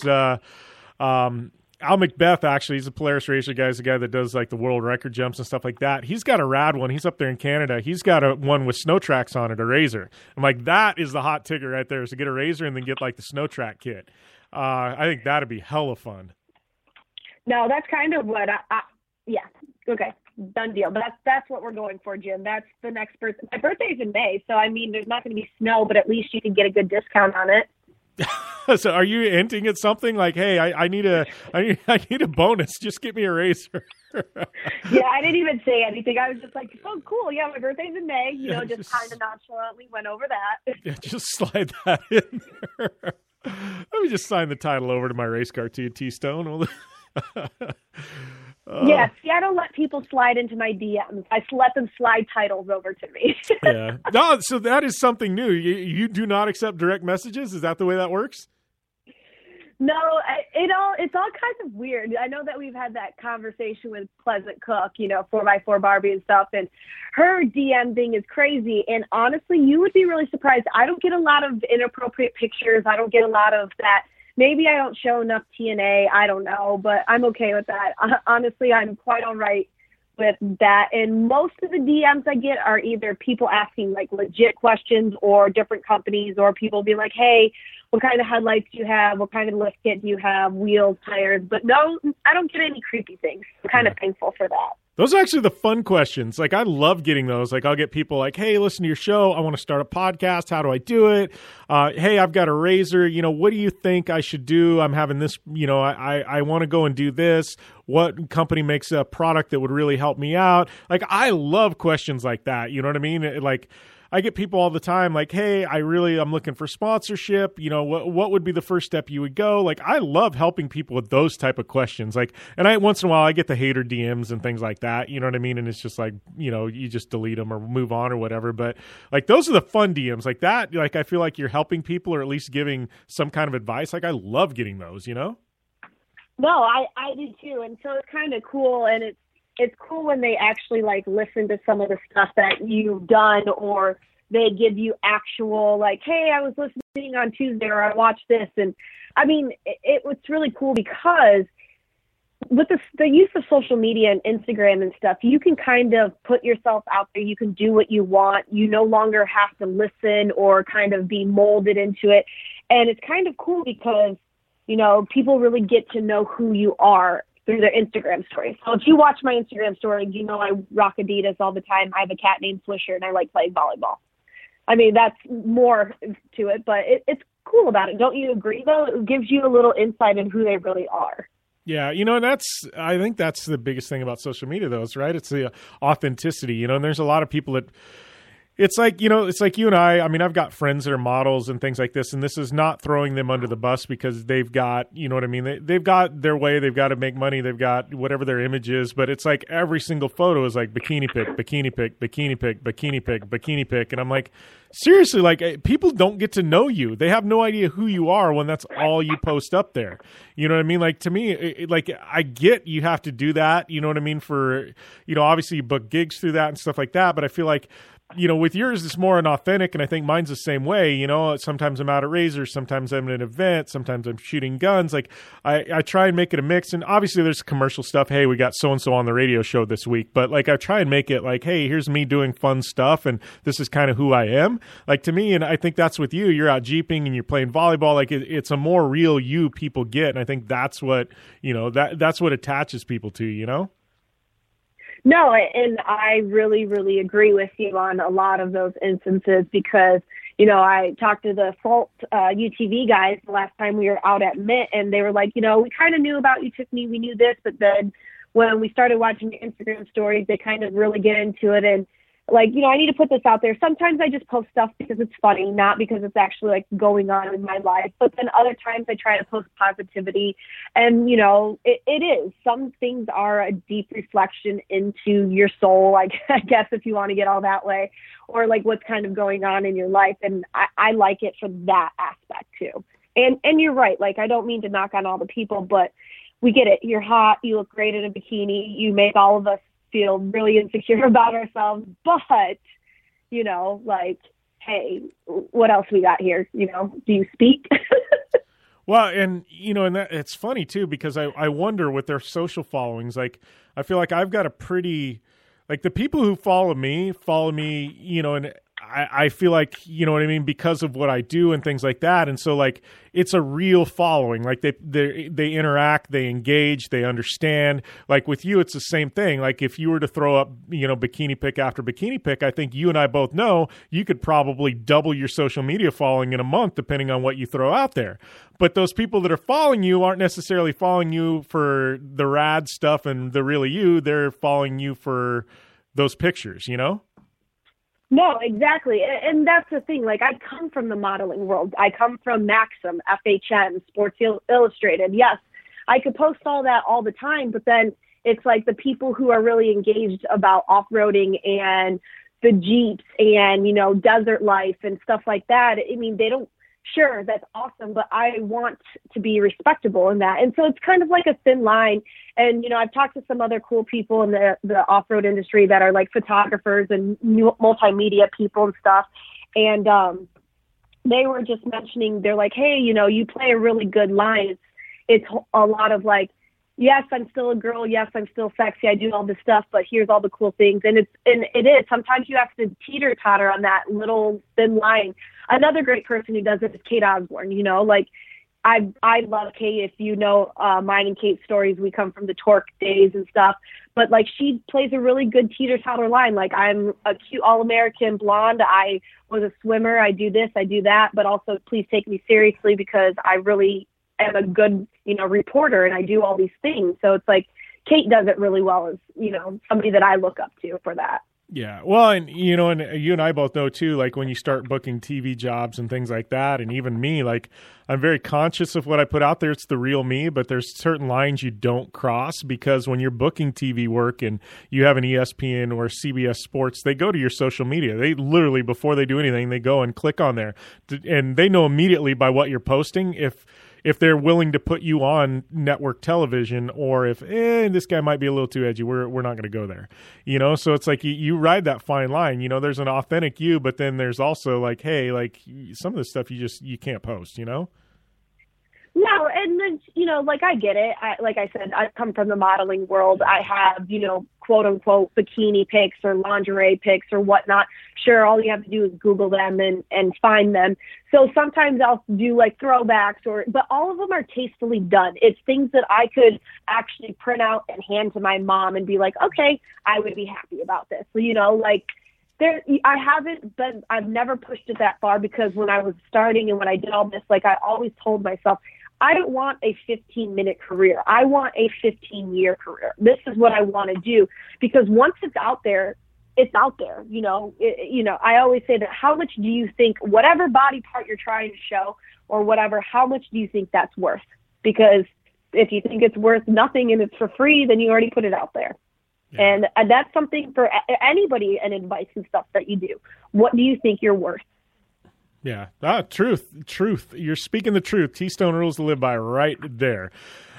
Al Macbeth, actually, he's a Polaris RZR guy. He's the guy that does like the world record jumps and stuff like that. He's got a rad one. He's up there in Canada. He's got one with snow tracks on it, a RZR. I'm like, that is the hot ticket right there, is to get a RZR and then get like the snow track kit. I think that'd be hella fun. No, that's kind of what yeah. Okay. Done deal. But that's what we're going for, Jim. That's the next birthday. My birthday's in May, so I mean, there's not going to be snow, but at least you can get a good discount on it. So are you hinting at something like, hey, I need a bonus. Just get me a RZR. Yeah, I didn't even say anything. I was just like, oh, cool. Yeah, my birthday's in May. Just kind of nonchalantly went over that. Yeah, just slide that in there. Let me just sign the title over to my race car to you, T-Stone. Yeah, see, I don't let people slide into my DMs. I let them slide titles over to me. Yeah. No, so that is something new. You do not accept direct messages? Is that the way that works? No, it's all kinds of weird. I know that we've had that conversation with Pleasant Cook, 4x4 Barbie and stuff, and her DM thing is crazy. And honestly, you would be really surprised. I don't get a lot of inappropriate pictures. I don't get a lot of that. Maybe I don't show enough TNA. I don't know, but I'm okay with that. Honestly, I'm quite all right with that. And most of the DMs I get are either people asking like legit questions or different companies, or people being like, hey, what kind of headlights do you have? What kind of lift kit do you have? Wheels, tires? But no, I don't get any creepy things. I'm kind of thankful for that. Those are actually the fun questions. Like, I love getting those. Like, I'll get people like, hey, listen to your show. I want to start a podcast. How do I do it? Hey, I've got a razor. What do you think I should do? I'm having this, I want to go and do this. What company makes a product that would really help me out? Like, I love questions like that. You know what I mean? Like, I get people all the time like, hey, I'm looking for sponsorship. What would be the first step you would go? Like, I love helping people with those type of questions. Like, and once in a while I get the hater DMs and things like that. You know what I mean? And it's just like, you just delete them or move on or whatever. But like, those are the fun DMs like that. Like, I feel like you're helping people or at least giving some kind of advice. Like, I love getting those, No, I do too. And so it's kind of cool. And it's cool when they actually like listen to some of the stuff that you've done, or they give you actual like, hey, I was listening on Tuesday, or I watched this. And I mean, it's really cool because with the use of social media and Instagram and stuff, you can kind of put yourself out there. You can do what you want. You no longer have to listen or kind of be molded into it. And it's kind of cool because, people really get to know who you are through their Instagram stories. So if you watch my Instagram stories, I rock Adidas all the time. I have a cat named Swisher, and I like playing volleyball. I mean, that's more to it, but it's cool about it. Don't you agree, though? It gives you a little insight in who they really are. Yeah, I think that's the biggest thing about social media, though, is right? It's the authenticity, and there's a lot of people that it's like, it's like you and I mean, I've got friends that are models and things like this, and this is not throwing them under the bus because they've got, you know what I mean? They've got their way, they've got to make money, they've got whatever their image is, but it's like every single photo is like bikini pic, bikini pic, bikini pic, bikini pic, bikini pic. And I'm like, seriously, like people don't get to know you. They have no idea who you are when that's all you post up there. You know what I mean? Like, to me, like, I get you have to do that, you know what I mean? For, obviously you book gigs through that and stuff like that, but I feel like, with yours, it's more inauthentic, and I think mine's the same way. Sometimes I'm out at Razor, sometimes I'm at an event, sometimes I'm shooting guns. Like, I try and make it a mix, and obviously there's commercial stuff. Hey, we got so-and-so on the radio show this week, but like, I try and make it like, hey, here's me doing fun stuff, and this is kind of who I am. Like, to me, and I think that's with you, you're out jeeping and you're playing volleyball. Like, it's a more real you people get, and I think that's what, that's what attaches people to, No, and I really, really agree with you on a lot of those instances because, I talked to the Fault UTV guys the last time we were out at MIT, and they were like, we kind of knew about you, Tiffany. We knew this, but then when we started watching your Instagram stories, they kind of really get into it. And like, I need to put this out there. Sometimes I just post stuff because it's funny, not because it's actually like going on in my life. But then other times I try to post positivity. And, it is. Some things are a deep reflection into your soul, I guess, if you want to get all that way, or like what's kind of going on in your life. And I like it for that aspect too. And you're right. Like, I don't mean to knock on all the people, but we get it. You're hot. You look great in a bikini. You make all of us feel really insecure about ourselves, but like, hey, what else we got here? Do you speak? Well, and and that it's funny too, because I wonder with their social followings, like, I feel like I've got a pretty, like, the people who follow me, and I feel like, you know what I mean, because of what I do and things like that. And so, like, it's a real following. Like, they interact, they engage, they understand. Like, with you, it's the same thing. Like, if you were to throw up, bikini pic after bikini pic, I think you and I both know you could probably double your social media following in a month, depending on what you throw out there. But those people that are following you aren't necessarily following you for the rad stuff and the really you. They're following you for those pictures, No, exactly. And that's the thing. Like, I come from the modeling world. I come from Maxim, FHM, Sports Illustrated. Yes, I could post all that all the time, but then it's like the people who are really engaged about off-roading and the Jeeps and, you know, desert life and stuff like that. I mean, they don't, sure, that's awesome, but I want to be respectable in that. And so it's kind of like a thin line. And, you know, I've talked to some other cool people in the off-road industry that are like photographers and multimedia people and stuff. And they were just mentioning, they're like, hey, you know, you play a really good line. It's a lot of like, yes, I'm still a girl. Yes, I'm still sexy. I do all this stuff, but here's all the cool things. And it is. Sometimes you have to teeter-totter on that little thin line. Another great person who does it is Kate Osborne. You know, like I love Kate. If you know mine and Kate's stories, we come from the Torque days and stuff. But like she plays a really good teeter-totter line. Like I'm a cute all-American blonde. I was a swimmer. I do this. I do that. But also, please take me seriously because I really am a good, you know, reporter and I do all these things. So it's like Kate does it really well as, you know, somebody that I look up to for that. Yeah. Well, and, you know, and you and I both know too, like when you start booking TV jobs and things like that, and even me, like I'm very conscious of what I put out there. It's the real me, but there's certain lines you don't cross because when you're booking TV work and you have an ESPN or CBS Sports, they go to your social media. They literally, before they do anything, they go and click on there and they know immediately by what you're posting if they're willing to put you on network television or if this guy might be a little too edgy, we're not going to go there. You know, so it's like you ride that fine line. You know, there's an authentic you, but then there's also like, hey, like some of the stuff you can't post, you know? No, and then, you know, like I get it. Like I said, I come from the modeling world. I have, you know, quote unquote bikini pics or lingerie pics or whatnot. Sure, all you have to do is Google them and find them. So sometimes I'll do like throwbacks but all of them are tastefully done. It's things that I could actually print out and hand to my mom and be like, okay, I would be happy about this. So, you know, like I've never pushed it that far because when I was starting and when I did all this, like I always told myself, I don't want a 15-minute career. I want a 15-year career. This is what I want to do because once it's out there, it's out there. You know, I always say that how much do you think, whatever body part you're trying to show or whatever, how much do you think that's worth? Because if you think it's worth nothing and it's for free, then you already put it out there. Yeah. And that's something for anybody and advice and stuff that you do. What do you think you're worth? Yeah. Truth. You're speaking the truth. Keystone rules to live by right there.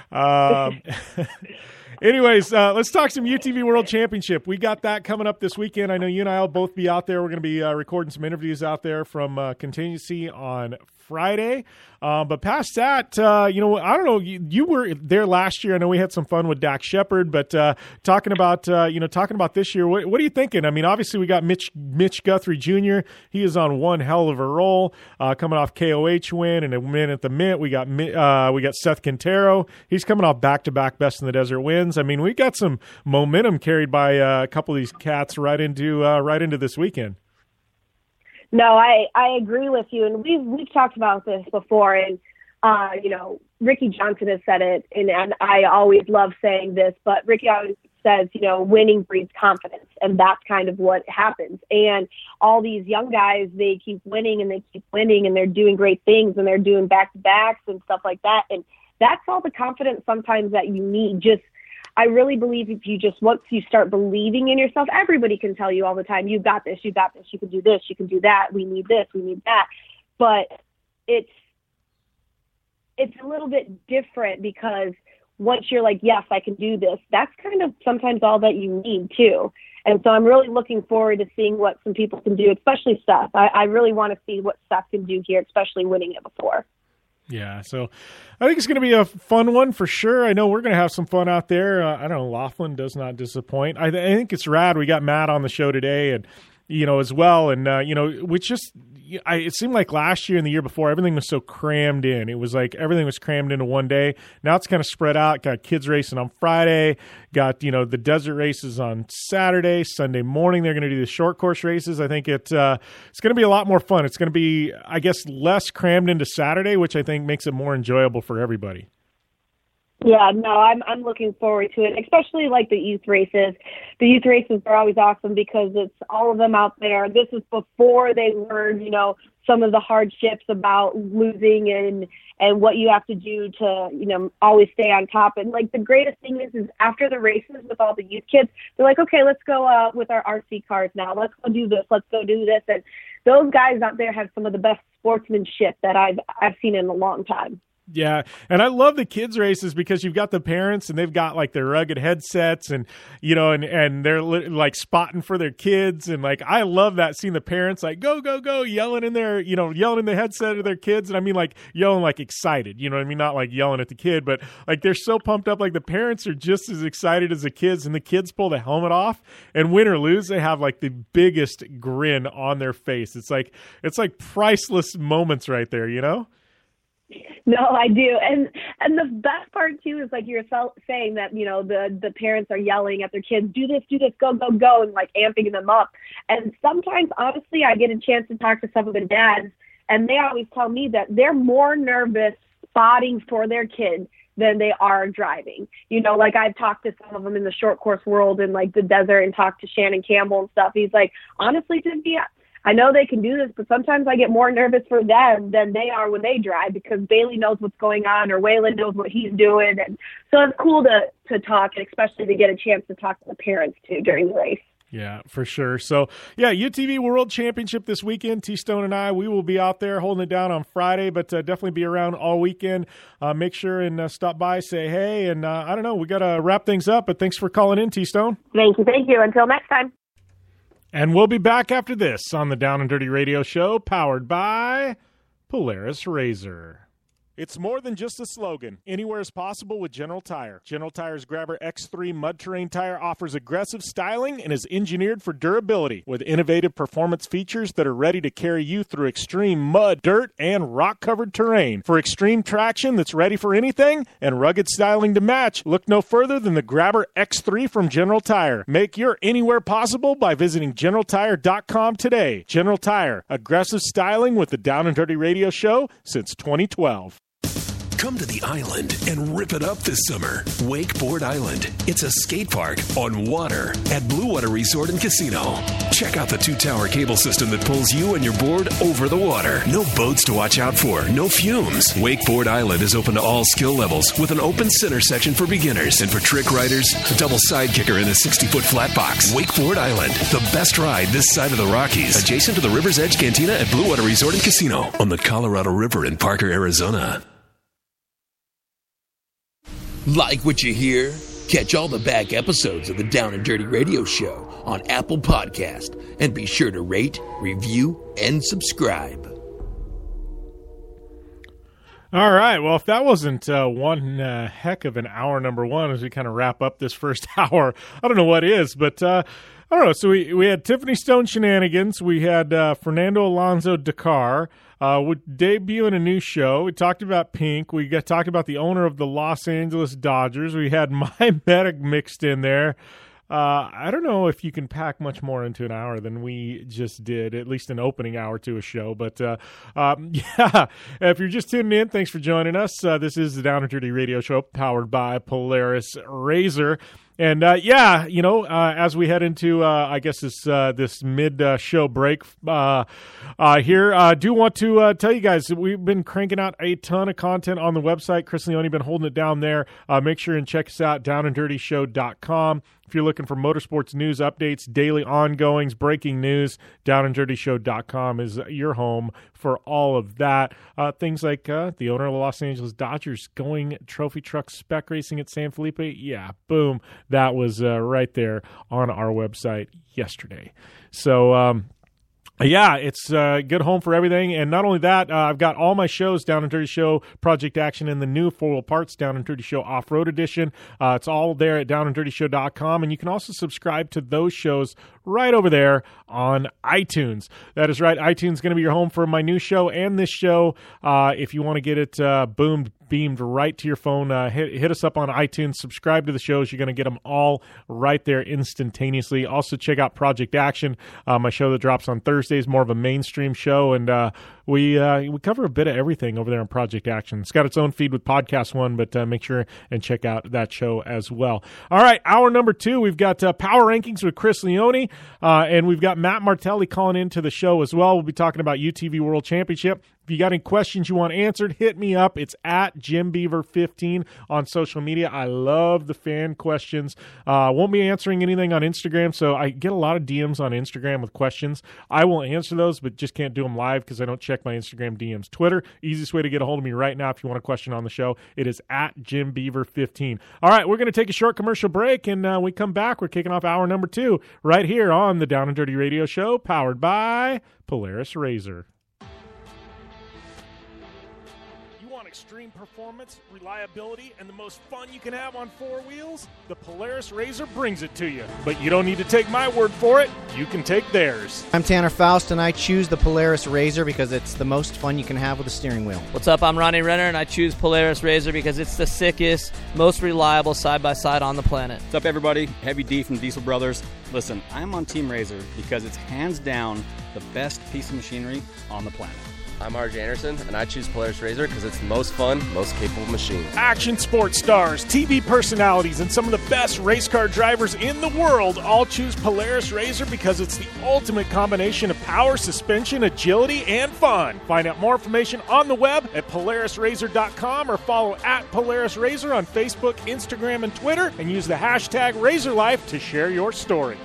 Anyways, let's talk some UTV World Championship. We got that coming up this weekend. I know you and I will both be out there. We're going to be recording some interviews out there from Contingency on Friday. But past that, you know, I don't know. You were there last year. I know we had some fun with Dax Shepard, but talking about this year, what are you thinking? I mean, obviously we got Mitch Guthrie Jr. He is on one hell of a roll, coming off KOH win and a win at the Mint. We got Seth Quintero. He's coming off back-to-back Best in the Desert wins. I mean, we got some momentum carried by a couple of these cats right into this weekend. No, I agree with you, and we've talked about this before, and you know, Ricky Johnson has said it, and I always love saying this, but Ricky always says, you know, winning breeds confidence, and that's kind of what happens. And all these young guys, they keep winning, and they're doing great things, and they're doing back-to-backs and stuff like that, and that's all the confidence sometimes that you need. I really believe once you start believing in yourself, everybody can tell you all the time, you got this, you can do this, you can do that, we need this, we need that. But it's a little bit different because once you're like, yes, I can do this, that's kind of sometimes all that you need too. And so I'm really looking forward to seeing what some people can do, especially Seth. I really want to see what Seth can do here, especially winning it before. Yeah, so I think it's going to be a fun one for sure. I know we're going to have some fun out there. I don't know, Laughlin does not disappoint. I think it's rad. We got Matt on the show today, and you know, as well, and you know, it seemed like last year and the year before, everything was so crammed in. It was like everything was crammed into one day. Now it's kind of spread out. Got kids racing on Friday. Got, you know, the desert races on Saturday. Sunday morning they're going to do the short course races. I think it's going to be a lot more fun. It's going to be, I guess, less crammed into Saturday, which I think makes it more enjoyable for everybody. Yeah, no, I'm looking forward to it, especially like the youth races. The youth races are always awesome because it's all of them out there. This is before they learn, some of the hardships about losing and what you have to do to, always stay on top. And like the greatest thing is after the races with all the youth kids, they're like, okay, let's go out with our RC cars now. Let's go do this. Let's go do this. And those guys out there have some of the best sportsmanship that I've seen in a long time. Yeah, and I love the kids races because you've got the parents and they've got like their rugged headsets and and they're like spotting for their kids, and like I love that, seeing the parents like go go go yelling in their yelling in the headset of their kids, and I mean like yelling like excited, you know what I mean, not like yelling at the kid, but like they're so pumped up, like the parents are just as excited as the kids, and the kids pull the helmet off and win or lose, they have like the biggest grin on their face. It's like priceless moments right there, No, I do. And the best part, too, is like you're saying that, the parents are yelling at their kids, do this, go, go, go, and like amping them up. And sometimes, honestly, I get a chance to talk to some of the dads, and they always tell me that they're more nervous spotting for their kids than they are driving. Like I've talked to some of them in the short course world in like the desert and talked to Shannon Campbell and stuff. He's like, honestly, Tiffany, I know they can do this, but sometimes I get more nervous for them than they are when they drive because Bailey knows what's going on or Waylon knows what he's doing. And so it's cool to talk, and especially to get a chance to talk to the parents, too, during the race. Yeah, for sure. So, yeah, UTV World Championship this weekend. T-Stone and I, we will be out there holding it down on Friday, but definitely be around all weekend. Make sure and stop by, say hey, and I don't know, we got to wrap things up, but thanks for calling in, T-Stone. Thank you. Until next time. And we'll be back after this on the Down and Dirty Radio Show, powered by Polaris RZR. It's more than just a slogan. Anywhere is possible with General Tire. General Tire's Grabber X3 mud terrain tire offers aggressive styling and is engineered for durability with innovative performance features that are ready to carry you through extreme mud, dirt, and rock-covered terrain. For extreme traction that's ready for anything and rugged styling to match, look no further than the Grabber X3 from General Tire. Make your anywhere possible by visiting GeneralTire.com today. General Tire, aggressive styling with the Down and Dirty Radio Show since 2012. Come to the island and rip it up this summer. Wakeboard Island. It's a skate park on water at Blue Water Resort and Casino. Check out the 2-tower cable system that pulls you and your board over the water. No boats to watch out for. No fumes. Wakeboard Island is open to all skill levels with an open center section for beginners. And for trick riders, a double side kicker in a 60-foot flat box. Wakeboard Island. The best ride this side of the Rockies. Adjacent to the River's Edge Cantina at Blue Water Resort and Casino on the Colorado River in Parker, Arizona. Like what you hear? Catch all the back episodes of the Down and Dirty Radio Show on Apple Podcast, and be sure to rate, review, and subscribe. All right. Well, if that wasn't one heck of an hour, number one, as we kind of wrap up this first hour, I don't know what is, but I don't know. So we had Tiffany Stone shenanigans. We had Fernando Alonso Dakar. We're debuting a new show. We talked about Pink. We talked about the owner of the Los Angeles Dodgers. We had My Medic mixed in there. I don't know if you can pack much more into an hour than we just did, at least an opening hour to a show. But, yeah, if you're just tuning in, thanks for joining us. This is the Down and Dirty Radio Show powered by Polaris RZR. And, as we head into, I guess, this mid-show break here, I do want to tell you guys that we've been cranking out a ton of content on the website. Chris Leone been holding it down there. Make sure and check us out, downanddirtyshow.com. If you're looking for motorsports news updates, daily ongoings, breaking news, downanddirtyshow.com is your home for all of that. Things like the owner of the Los Angeles Dodgers going trophy truck spec racing at San Felipe. Yeah, boom. That was right there on our website yesterday. So, yeah, it's a good home for everything. And not only that, I've got all my shows, Down and Dirty Show, Project Action, and the new 4-Wheel Parts, Down and Dirty Show Off-Road Edition. It's all there at downanddirtyshow.com. And you can also subscribe to those shows right over there on iTunes. That is right. iTunes is going to be your home for my new show and this show. If you want to get it boomed beamed right to your phone. Hit us up on iTunes. Subscribe to the shows. You're going to get them all right there instantaneously. Also, check out Project Action, my show that drops on Thursdays, more of a mainstream show, and we cover a bit of everything over there on Project Action. It's got its own feed with Podcast One, but make sure and check out that show as well. All right, hour number 2, we've got Power Rankings with Chris Leone, and we've got Matt Martelli calling into the show as well. We'll be talking about UTV World Championship. If you got any questions you want answered, hit me up. It's at JimBeaver15 on social media. I love the fan questions. Won't be answering anything on Instagram, so I get a lot of DMs on Instagram with questions. I will answer those, but just can't do them live because I don't check my Instagram DMs. Twitter, easiest way to get a hold of me right now if you want a question on the show. It is at JimBeaver15. All right, we're going to take a short commercial break, and when we come back, we're kicking off hour number 2 right here on the Down and Dirty Radio Show, powered by Polaris RZR. Extreme performance, reliability, and the most fun you can have on 4 wheels? The Polaris RZR brings it to you. But you don't need to take my word for it. You can take theirs. I'm Tanner Faust, and I choose the Polaris RZR because it's the most fun you can have with a steering wheel. What's up? I'm Ronnie Renner, and I choose Polaris RZR because it's the sickest, most reliable side-by-side on the planet. What's up, everybody? Heavy D from Diesel Brothers. Listen, I'm on Team RZR because it's hands down the best piece of machinery on the planet. I'm RJ Anderson, and I choose Polaris RZR because it's the most fun, most capable machine. Action sports stars, TV personalities, and some of the best race car drivers in the world all choose Polaris RZR because it's the ultimate combination of power, suspension, agility, and fun. Find out more information on the web at PolarisRZR.com or follow at Polaris RZR on Facebook, Instagram, and Twitter, and use the hashtag RZRLife to share your story.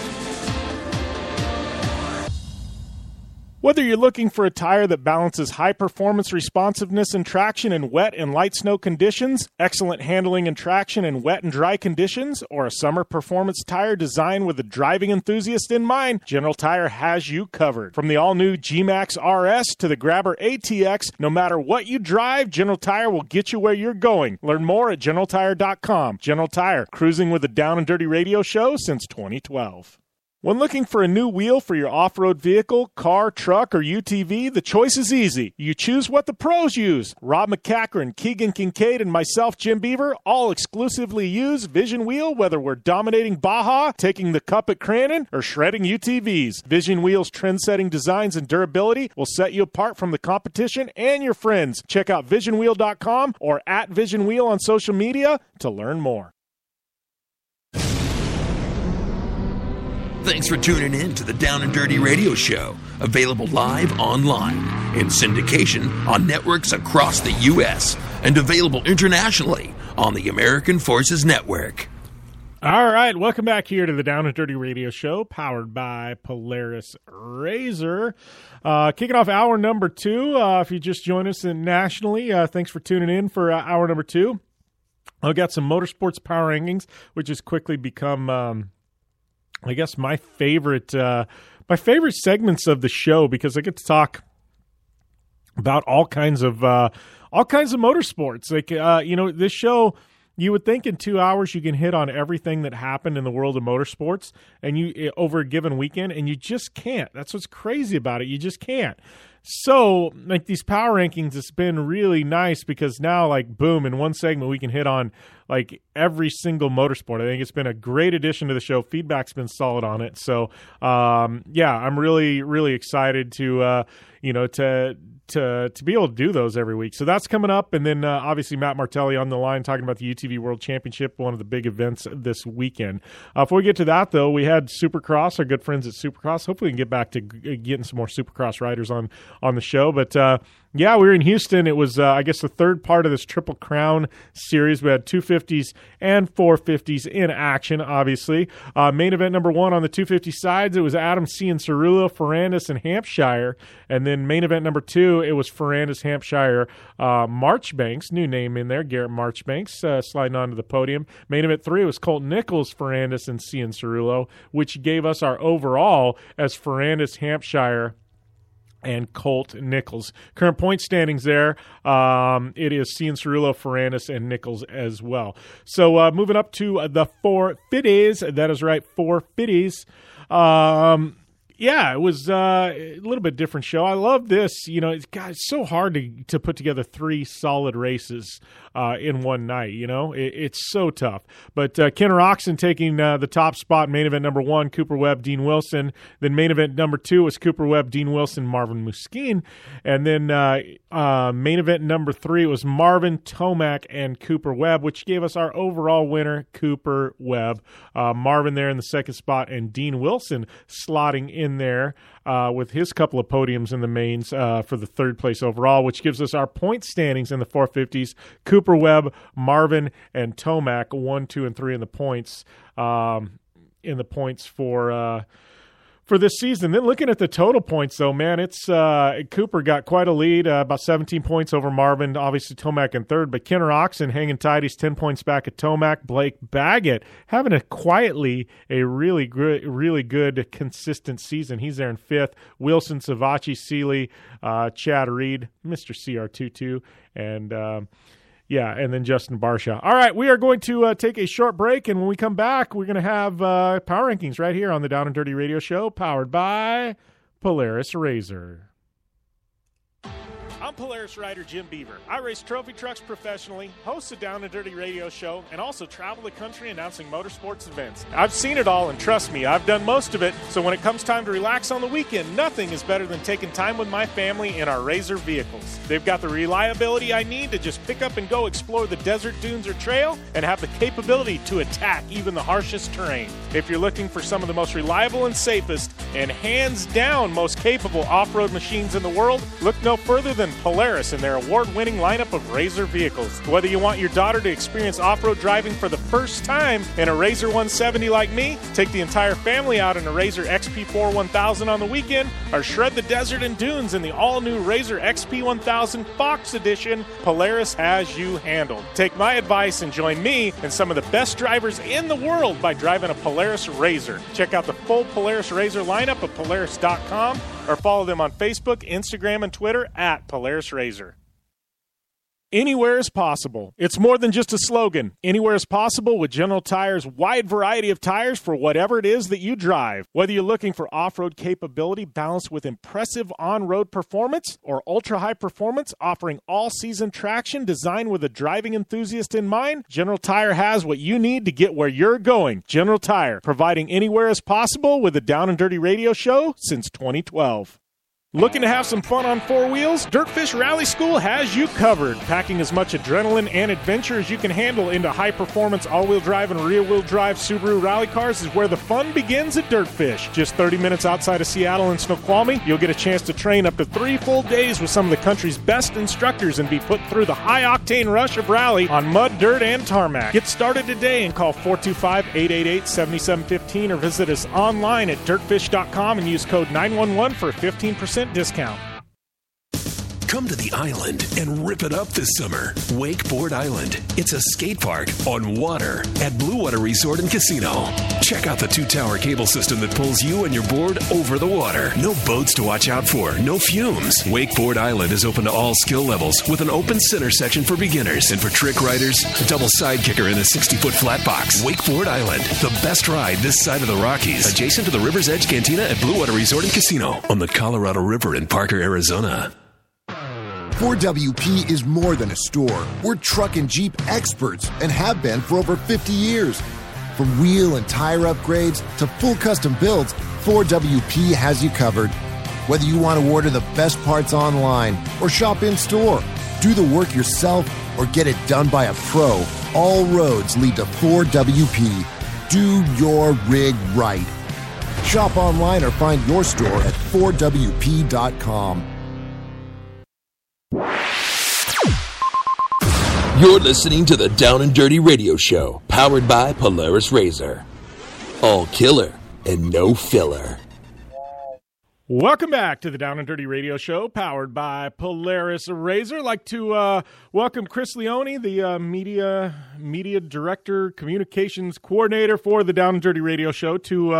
Whether you're looking for a tire that balances high performance responsiveness and traction in wet and light snow conditions, excellent handling and traction in wet and dry conditions, or a summer performance tire designed with the driving enthusiast in mind, General Tire has you covered. From the all-new G-Max RS to the Grabber ATX, no matter what you drive, General Tire will get you where you're going. Learn more at GeneralTire.com. General Tire, cruising with the Down and Dirty Radio Show since 2012. When looking for a new wheel for your off-road vehicle, car, truck, or UTV, the choice is easy. You choose what the pros use. Rob McCachran, Keegan Kincaid, and myself, Jim Beaver, all exclusively use Vision Wheel, whether we're dominating Baja, taking the cup at Crandon, or shredding UTVs. Vision Wheel's trend-setting designs and durability will set you apart from the competition and your friends. Check out VisionWheel.com or at Vision Wheel on social media to learn more. Thanks for tuning in to the Down and Dirty Radio Show, available live online, in syndication on networks across the U.S., and available internationally on the American Forces Network. All right, welcome back here to the Down and Dirty Radio Show, powered by Polaris RZR. Kicking off hour number 2. If you just joined us nationally, thanks for tuning in for hour number 2. I've got some motorsports power rankings, which has quickly become I guess my favorite segments of the show, because I get to talk about all kinds of motorsports. Like this show, you would think in 2 hours you can hit on everything that happened in the world of motorsports, and you over a given weekend, and you just can't. That's what's crazy about it. You just can't. So, like, these power rankings, it's been really nice because now, like, boom, in one segment we can hit on, like, every single motorsport. I think it's been a great addition to the show. Feedback's been solid on it. So, yeah, I'm really, really excited to be able to do those every week. So that's coming up. And then obviously Matt Martelli on the line talking about the UTV World Championship, one of the big events this weekend. Before we get to that, though, we had Supercross, our good friends at Supercross. Hopefully we can get back to getting some more Supercross riders on the show. But yeah, we were in Houston. It was, I guess, the third part of this Triple Crown series. We had 250s and 450s in action, obviously. Main event number 1 on the 250 sides, it was Adam Cianciarulo, Ferrandis, and Hampshire. And then main event number 2, it was Ferrandis, Hampshire, Marchbanks, new name in there, Garrett Marchbanks, sliding onto the podium. Main event 3 was Colton Nichols, Ferrandis, and Cianciarulo, which gave us our overall as Ferrandis, Hampshire, and Colt Nichols. Current point standings there, it is Cianciarulo, Ferrandis, and Nichols as well. So moving up to the 450s. That is right, 450s. Yeah, it was a little bit different show. I love this. You know, it's so hard to put together 3 solid races in one night. You know, it's so tough. But Ken Roczen taking the top spot, main event number 1, Cooper Webb, Dean Wilson. Then main event number 2 was Cooper Webb, Dean Wilson, Marvin Musquin. And then main event number 3 was Marvin, Tomac, and Cooper Webb, which gave us our overall winner, Cooper Webb. Marvin there in the second spot, and Dean Wilson slotting in there with his couple of podiums in the mains for the third place overall, which gives us our point standings in the 450s. Cooper Webb, Marvin, and Tomac 1, 2, and 3 in the points for this season. Then looking at the total points, though, man, it's Cooper got quite a lead, about 17 points over Marvin. Obviously, Tomac in third, but Ken Roczen hanging tight. He's 10 points back at Tomac. Blake Baggett having a really good, consistent season. He's there in fifth. Wilson, Savachi, Seeley, Chad Reed, Mr. CR22, and and then Justin Barsha. All right, we are going to take a short break, and when we come back, we're going to have Power Rankings right here on the Down and Dirty Radio Show, powered by Polaris RZR. I'm Polaris rider Jim Beaver. I race trophy trucks professionally, host the Down and Dirty Radio Show, and also travel the country announcing motorsports events. I've seen it all, and trust me, I've done most of it, so when it comes time to relax on the weekend, nothing is better than taking time with my family in our RZR vehicles. They've got the reliability I need to just pick up and go explore the desert, dunes, or trail, and have the capability to attack even the harshest terrain. If you're looking for some of the most reliable and safest, and hands down most capable off-road machines in the world, look no further than Polaris and their award-winning lineup of RZR vehicles. Whether you want your daughter to experience off-road driving for the first time in a RZR 170 like me, take the entire family out in a RZR XP4 1000 on the weekend, or shred the desert and dunes in the all-new RZR XP 1000 Fox Edition, Polaris has you handled. Take my advice and join me and some of the best drivers in the world by driving a Polaris RZR. Check out the full Polaris RZR lineup at Polaris.com or follow them on Facebook, Instagram, and Twitter at Polaris RZR. Anywhere is possible. It's more than just a slogan. Anywhere is possible with General Tire's wide variety of tires for whatever it is that you drive. Whether you're looking for off-road capability balanced with impressive on-road performance or ultra-high performance offering all-season traction designed with a driving enthusiast in mind, General Tire has what you need to get where you're going. General Tire, providing anywhere is possible with the Down and Dirty Radio Show since 2012. Looking to have some fun on four wheels? Dirtfish Rally School has you covered. Packing as much adrenaline and adventure as you can handle into high-performance all-wheel drive and rear-wheel drive Subaru rally cars is where the fun begins at Dirtfish. Just 30 minutes outside of Seattle and Snoqualmie, you'll get a chance to train up to 3 full days with some of the country's best instructors and be put through the high-octane rush of rally on mud, dirt, and tarmac. Get started today and call 425-888-7715 or visit us online at dirtfish.com and use code 911 for a 15% discount. Come to the island and rip it up this summer. Wakeboard Island. It's a skate park on water at Blue Water Resort and Casino. Check out the 2-tower cable system that pulls you and your board over the water. No boats to watch out for, no fumes. Wakeboard Island is open to all skill levels with an open center section for beginners and for trick riders, a double side kicker in a 60-foot flat box. Wakeboard Island, the best ride this side of the Rockies, adjacent to the River's Edge Cantina at Blue Water Resort and Casino on the Colorado River in Parker, Arizona. 4WP is more than a store. We're truck and Jeep experts and have been for over 50 years. From wheel and tire upgrades to full custom builds, 4WP has you covered. Whether you want to order the best parts online or shop in store, do the work yourself or get it done by a pro, all roads lead to 4WP. Do your rig right. Shop online or find your store at 4WP.com. You're listening to the Down and Dirty Radio Show, powered by Polaris RZR. All killer and no filler. Welcome back to the Down and Dirty Radio Show, powered by Polaris RZR. I'd like to welcome Chris Leone, the media director, communications coordinator for the Down and Dirty Radio Show, to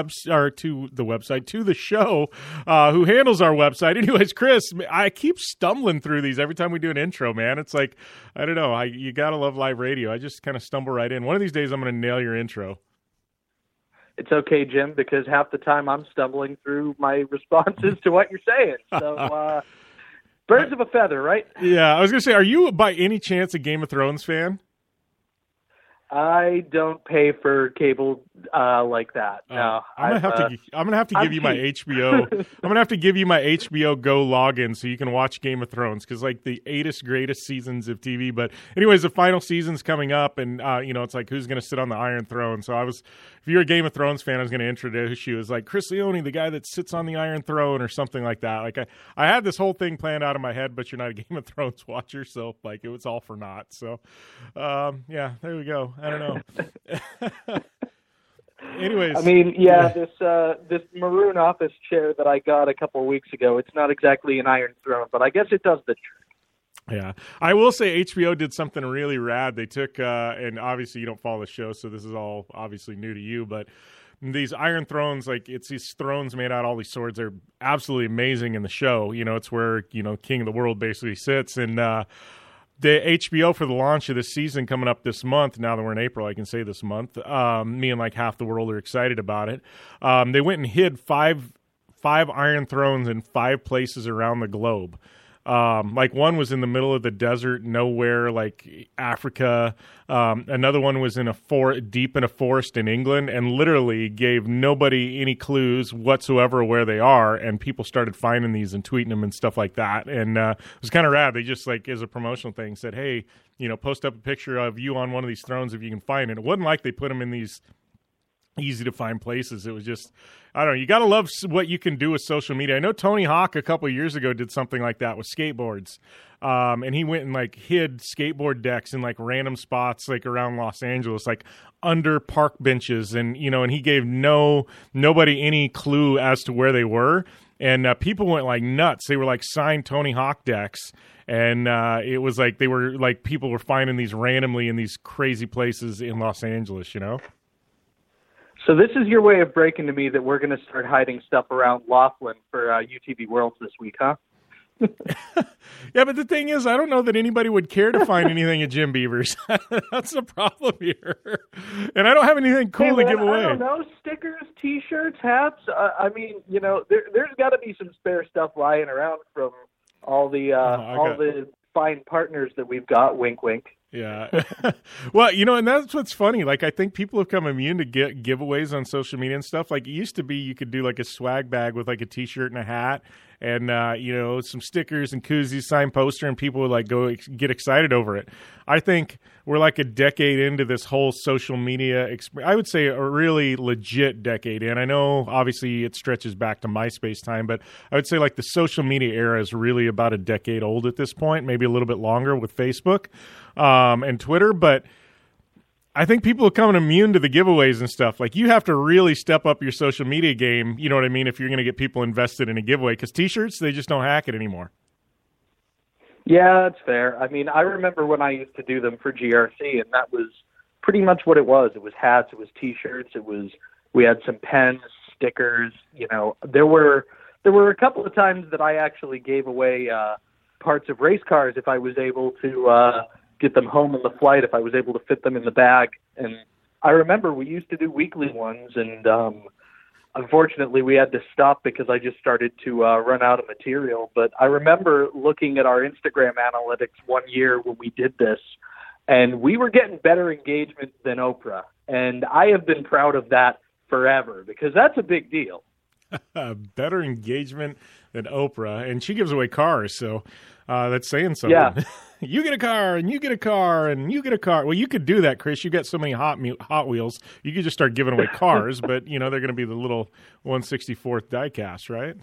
the show, who handles our website. Anyways, Chris, I keep stumbling through these every time we do an intro, man. It's like, I don't know, you gotta love live radio. I just kind of stumble right in. One of these days, I'm going to nail your intro. it's okay, Jim, because half the time I'm stumbling through my responses to what you're saying. So, birds of a feather, right? Yeah, I was going to say, are you by any chance a Game of Thrones fan? I don't pay for cable like that. No, I'm gonna have to give you my HBO. I'm gonna have to give you my HBO Go login so you can watch Game of Thrones, because like the greatest seasons of TV. But anyways, the final season's coming up, and it's like who's gonna sit on the Iron Throne. So if you're a Game of Thrones fan, I was gonna introduce you as like Chris Leone, the guy that sits on the Iron Throne, or something like that. Like I had this whole thing planned out in my head, but you're not a Game of Thrones watcher, so like it was all for naught. So yeah, there we go. I don't know. Anyways, I mean, this maroon office chair that I got a couple of weeks ago, it's not exactly an Iron Throne, but I guess it does the trick. Yeah, I will say HBO did something really rad. They took, and obviously you don't follow the show, so this is all obviously new to you, but these Iron Thrones, like it's these thrones made out of all these swords. They're absolutely amazing in the show. It's where, King of the World basically sits, and the HBO for the launch of this season coming up this month. Now that we're in April, I can say this month. Me and like half the world are excited about it. They went and hid five Iron Thrones in 5 places around the globe. Like one was in the middle of the desert, nowhere, like Africa. Another one was in deep in a forest in England, and literally gave nobody any clues whatsoever where they are. And people started finding these and tweeting them and stuff like that. And it was kind of rad. They just like as a promotional thing said, hey, post up a picture of you on one of these thrones if you can find it. It wasn't like they put them in these easy to find places. It was just, I don't know, you got to love what you can do with social media. I know Tony Hawk a couple of years ago did something like that with skateboards. And he went and like hid skateboard decks in like random spots like around Los Angeles, like under park benches, and and he gave nobody any clue as to where they were. And people went like nuts. They were like signed Tony Hawk decks. And it was like they were like people were finding these randomly in these crazy places in Los Angeles, So this is your way of breaking to me that we're going to start hiding stuff around Laughlin for UTV Worlds this week, huh? Yeah, but the thing is, I don't know that anybody would care to find anything at Jim Beaver's. That's the problem here. And I don't have anything cool to give away. I don't know, stickers, T-shirts, hats. I mean, there's got to be some spare stuff lying around from all the fine partners that we've got. Wink, wink. Yeah. Well, and that's what's funny. Like, I think people have come immune to get giveaways on social media and stuff. Like, it used to be you could do like a swag bag with like a T-shirt and a hat and, some stickers and koozies, signed poster, and people would like go get excited over it. I think we're like a decade into this whole social media experience. I would say a really legit decade in. I know obviously it stretches back to MySpace time, but I would say like the social media era is really about a decade old at this point, maybe a little bit longer with Facebook and Twitter. But I think people are coming immune to the giveaways and stuff. Like, you have to really step up your social media game, you know what I mean, if you're going to get people invested in a giveaway, because T-shirts, they just don't hack it anymore. Yeah, that's fair. I mean, I remember when I used to do them for GRC, and that was pretty much what it was. It was hats, it was T-shirts, we had some pens, stickers. There were a couple of times that I actually gave away parts of race cars if I was able to get them home on the flight, if I was able to fit them in the bag. And I remember we used to do weekly ones, and unfortunately we had to stop because I just started to run out of material. But I remember looking at our Instagram analytics one year when we did this, and we were getting better engagement than Oprah. And I have been proud of that forever, because that's a big deal. Better engagement than Oprah, and she gives away cars, so that's saying something. Yeah. You get a car, and you get a car, and you get a car. Well, you could do that, Chris. You got so many Hot Wheels. You could just start giving away cars, but they're going to be the little 1/64th diecast, right?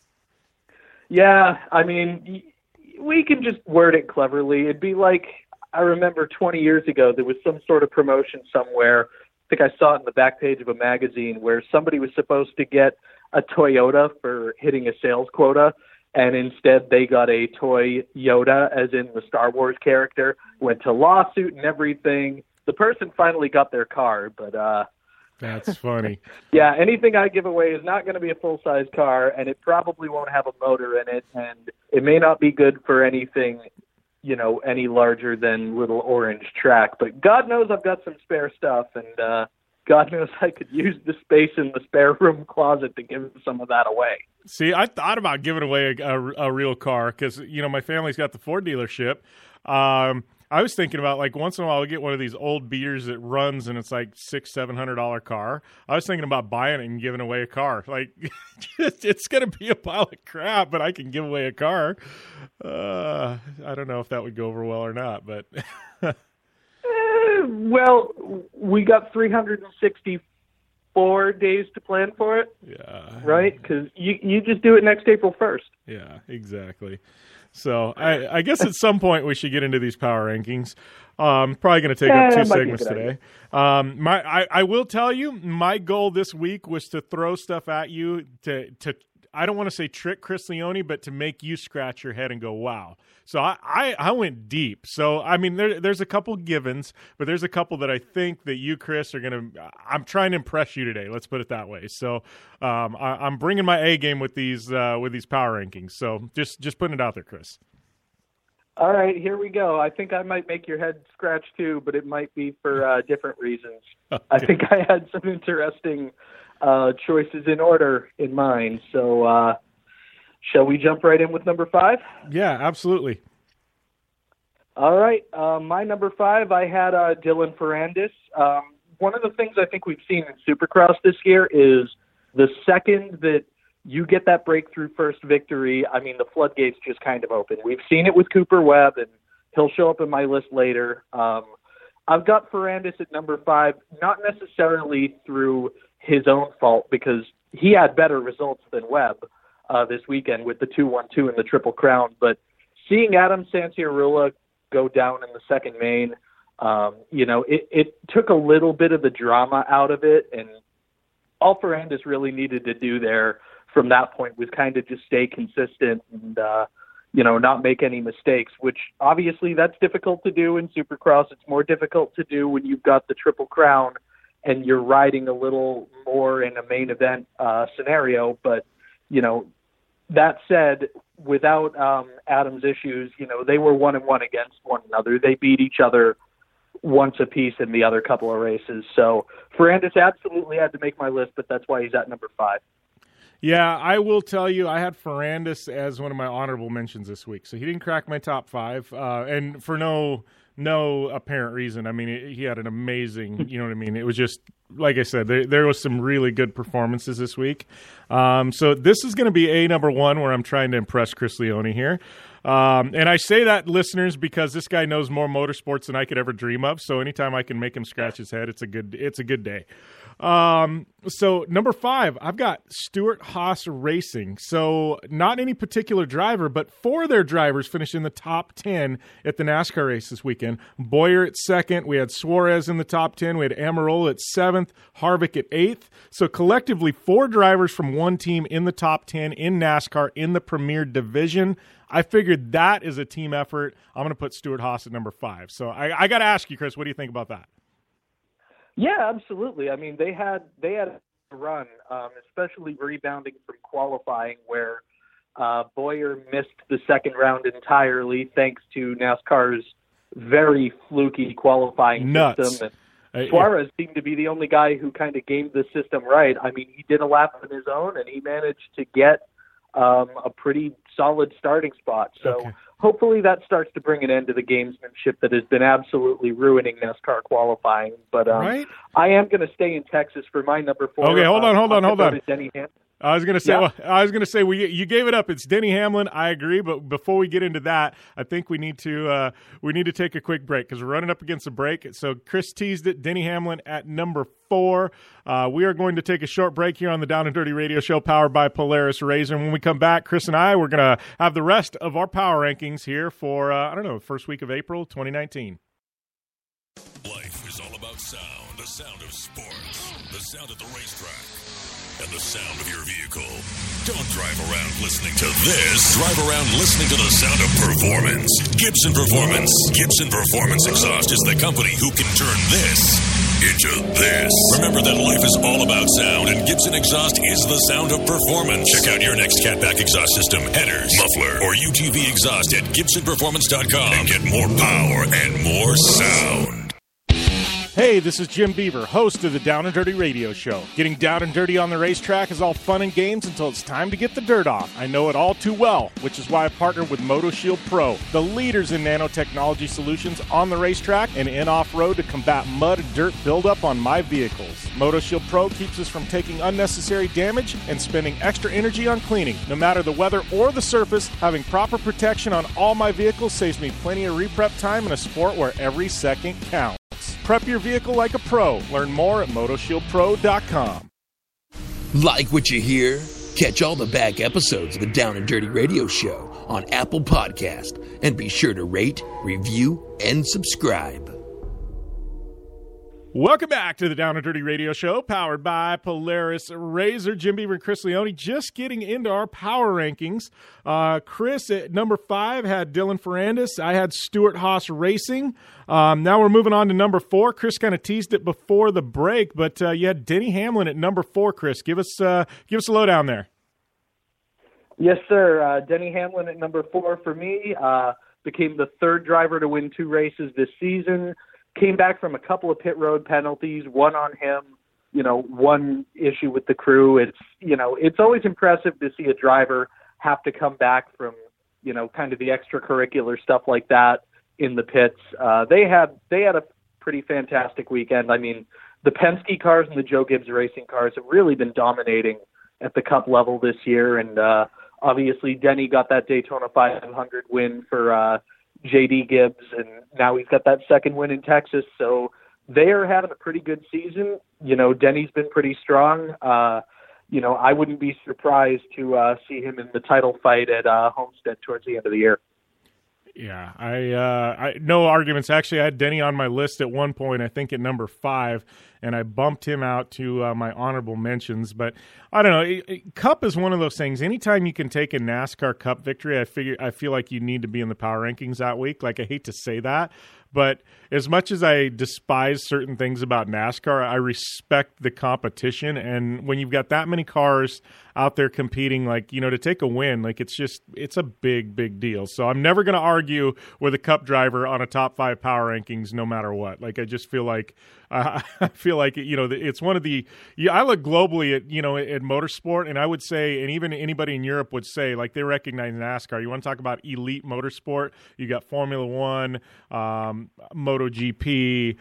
Yeah, I mean, we can just word it cleverly. It'd be like, I remember 20 years ago, there was some sort of promotion somewhere. I think I saw it in the back page of a magazine where somebody was supposed to get a Toyota for hitting a sales quota, and instead they got a toy Yoda, as in the Star Wars character, went to lawsuit and everything. The person finally got their car, but that's funny. Yeah, anything I give away is not going to be a full-size car, and it probably won't have a motor in it, and it may not be good for anything, any larger than little orange track. But God knows I've got some spare stuff, and God knows I could use the space in the spare room closet to give some of that away. See, I thought about giving away a real car because, my family's got the Ford dealership. I was thinking about, like, once in a while I'll get one of these old beaters that runs and it's like $600-700 car. I was thinking about buying it and giving away a car. Like, it's going to be a pile of crap, but I can give away a car. I don't know if that would go over well or not, but... Well, we got 364 days to plan for it. Yeah. Right? Because you just do it next April 1st. Yeah, exactly. So I guess at some point we should get into these power rankings. Probably going to take up 2 segments today. I will tell you, my goal this week was to throw stuff at you to I don't want to say trick Chris Leone, but to make you scratch your head and go, wow. So I went deep. So, I mean, there's a couple givens, but there's a couple that I think that you, Chris, are going to – I'm trying to impress you today. Let's put it that way. So I'm bringing my A game with these power rankings. So just putting it out there, Chris. All right, here we go. I think I might make your head scratch too, but it might be for different reasons. Okay. I think I had some interesting choices in order in mind. So shall we jump right in with number 5? Yeah, absolutely. All right. My number 5, I had Dylan Ferrandis. One of the things I think we've seen in Supercross this year is the second that you get that breakthrough first victory, I mean, the floodgates just kind of open. We've seen it with Cooper Webb, and he'll show up in my list later. I've got Ferrandis at number 5, not necessarily through his own fault, because he had better results than Webb this weekend with the 2-1-2 and the Triple Crown. But seeing Adam Santiarula go down in the second main, it took a little bit of the drama out of it, and all Ferrandis really needed to do there from that point was kind of just stay consistent and, not make any mistakes, which obviously that's difficult to do in Supercross. It's more difficult to do when you've got the Triple Crown and you're riding a little more in a main event scenario. But, that said, without Adam's issues, they were 1-1 against one another. They beat each other once apiece in the other couple of races. So Ferrandis absolutely had to make my list, but that's why he's at number 5. Yeah, I will tell you, I had Ferrandis as one of my honorable mentions this week. So he didn't crack my top 5, and for no apparent reason. I mean, he had an amazing, you know what I mean? It was just, like I said, there was some really good performances this week. So this is going to be a number 1 where I'm trying to impress Chris Leone here. And I say that, listeners, because this guy knows more motorsports than I could ever dream of. So anytime I can make him scratch his head, it's a good day. So number 5, I've got Stewart-Haas Racing. So not any particular driver, but 4 of their drivers finished in the top 10 at the NASCAR race this weekend. Boyer at 2nd. We had Suarez in the top 10. We had Amarola at 7th. Harvick at 8th. So collectively 4 drivers from one team in the top 10 in NASCAR in the Premier Division. I figured that is a team effort. I'm going to put Stewart-Haas at number 5. So I got to ask you, Chris, what do you think about that? Yeah, absolutely. I mean, they had a run, especially rebounding from qualifying, where Boyer missed the second round entirely thanks to NASCAR's very fluky qualifying system. And Suarez seemed to be the only guy who kind of gamed the system right. I mean, he did a lap on his own, and he managed to get a pretty solid starting spot. So hopefully that starts to bring an end to the gamesmanship that has been absolutely ruining NASCAR qualifying. But I am going to stay in Texas for my number 4. Okay, hold on. Denny Hamlin. I was going to say, you gave it up. It's Denny Hamlin. I agree, but before we get into that, I think we need to take a quick break because we're running up against a break. So Chris teased it. Denny Hamlin at number 4. We are going to take a short break here on the Down and Dirty Radio Show, powered by Polaris Razor. And when we come back, Chris and I, we're going to have the rest of our power rankings here for first week of April 2019. Life is all about sound. The sound of sports. The sound at the racetrack. And the sound of your vehicle. Don't drive around listening to this. Drive around listening to the sound of performance. Gibson Performance. Gibson Performance Exhaust is the company who can turn this into this. Remember that life is all about sound, and Gibson Exhaust is the sound of performance. Check out your next catback exhaust system, headers, muffler, or UTV exhaust at GibsonPerformance.com and get more power and more sound. Hey, this is Jim Beaver, host of the Down and Dirty Radio Show. Getting down and dirty on the racetrack is all fun and games until it's time to get the dirt off. I know it all too well, which is why I partnered with MotoShield Pro, the leaders in nanotechnology solutions on the racetrack and in off-road to combat mud and dirt buildup on my vehicles. MotoShield Pro keeps us from taking unnecessary damage and spending extra energy on cleaning. No matter the weather or the surface, having proper protection on all my vehicles saves me plenty of reprep time in a sport where every second counts. Prep your vehicle like a pro. Learn more at MotoShieldPro.com. Like what you hear? Catch all the back episodes of the Down and Dirty Radio Show on Apple Podcast, and be sure to rate, review, and subscribe. Welcome back to the Down and Dirty Radio Show, powered by Polaris Razor. Jim Beaver and Chris Leone just getting into our power rankings. Chris at number 5 had Dylan Ferrandis. I had Stuart Haas Racing. Now we're moving on to number 4. Chris kind of teased it before the break, but you had Denny Hamlin at number 4. Chris, give us a lowdown there. Yes, sir. Denny Hamlin at number 4 for me. Became the third driver to win 2 races this season. Came back from a couple of pit road penalties, one on him, one issue with the crew. It's always impressive to see a driver have to come back from, kind of the extracurricular stuff like that in the pits. They had a pretty fantastic weekend. I mean, the Penske cars and the Joe Gibbs Racing cars have really been dominating at the Cup level this year. And obviously Denny got that Daytona 500 win for J.D. Gibbs, and now he's got that second win in Texas. So they are having a pretty good season. Denny's been pretty strong. I wouldn't be surprised to see him in the title fight at Homestead towards the end of the year. Yeah, I no arguments. Actually, I had Denny on my list at one point, I think at number 5, and I bumped him out to my honorable mentions. But I don't know. Cup is one of those things. Anytime you can take a NASCAR Cup victory, I feel like you need to be in the power rankings that week. Like, I hate to say that, but as much as I despise certain things about NASCAR, I respect the competition. And when you've got that many cars out there competing, to take a win, it's a big, big deal. So I'm never going to argue with a Cup driver on a top 5 power rankings, no matter what. I just feel like, it's one of the, I look globally at MotorSport, and I would say, and even anybody in Europe would say, they recognize NASCAR. You want to talk about elite motorsport? You got Formula One, MotoGP,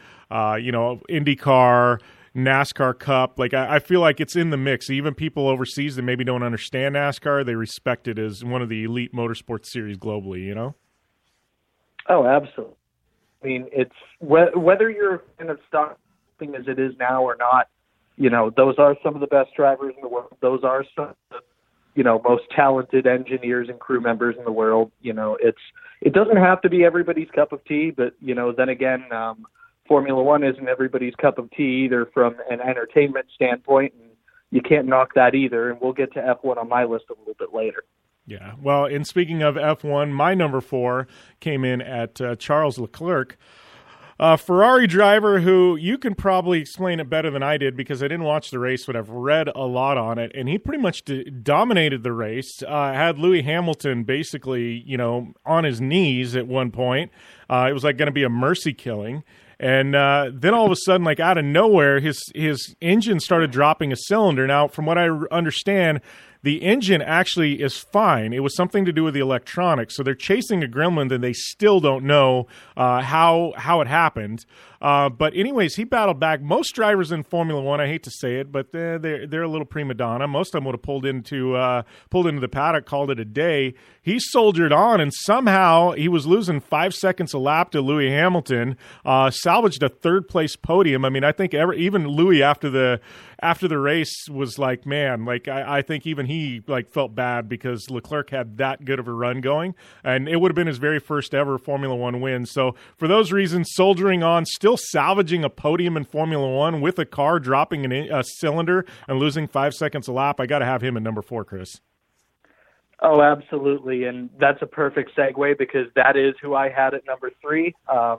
IndyCar, NASCAR Cup. I feel like it's in the mix. Even people overseas that maybe don't understand NASCAR, they respect it as one of the elite motorsport series globally, Oh, absolutely. I mean, it's whether you're in a stock thing as it is now or not, those are some of the best drivers in the world. Those are some of the, most talented engineers and crew members in the world. It doesn't have to be everybody's cup of tea, but, then again, Formula One isn't everybody's cup of tea either from an entertainment standpoint, and you can't knock that either. And we'll get to F1 on my list a little bit later. Yeah, well, and speaking of F1, my number 4 came in at Charles Leclerc, a Ferrari driver who you can probably explain it better than I did because I didn't watch the race, but I've read a lot on it, and he pretty much dominated the race. Had Lewis Hamilton basically, on his knees at one point. It was going to be a mercy killing. And then all of a sudden, out of nowhere, his engine started dropping a cylinder. Now, from what I understand, the engine actually is fine. It was something to do with the electronics. So they're chasing a gremlin that they still don't know how it happened. But anyways, he battled back. Most drivers in Formula One, I hate to say it, but they're a little prima donna. Most of them would have pulled into the paddock, called it a day. He soldiered on, and somehow he was losing 5 seconds a lap to Lewis Hamilton. Salvaged a third-place podium. I mean, I think even Lewis after the race was like, man, I think even he felt bad because Leclerc had that good of a run going, and it would have been his very first ever Formula One win. So for those reasons, soldiering on, still salvaging a podium in Formula One with a car dropping a cylinder and losing 5 seconds a lap, I got to have him at number 4, Chris. Oh, absolutely, and that's a perfect segue because that is who I had at number 3.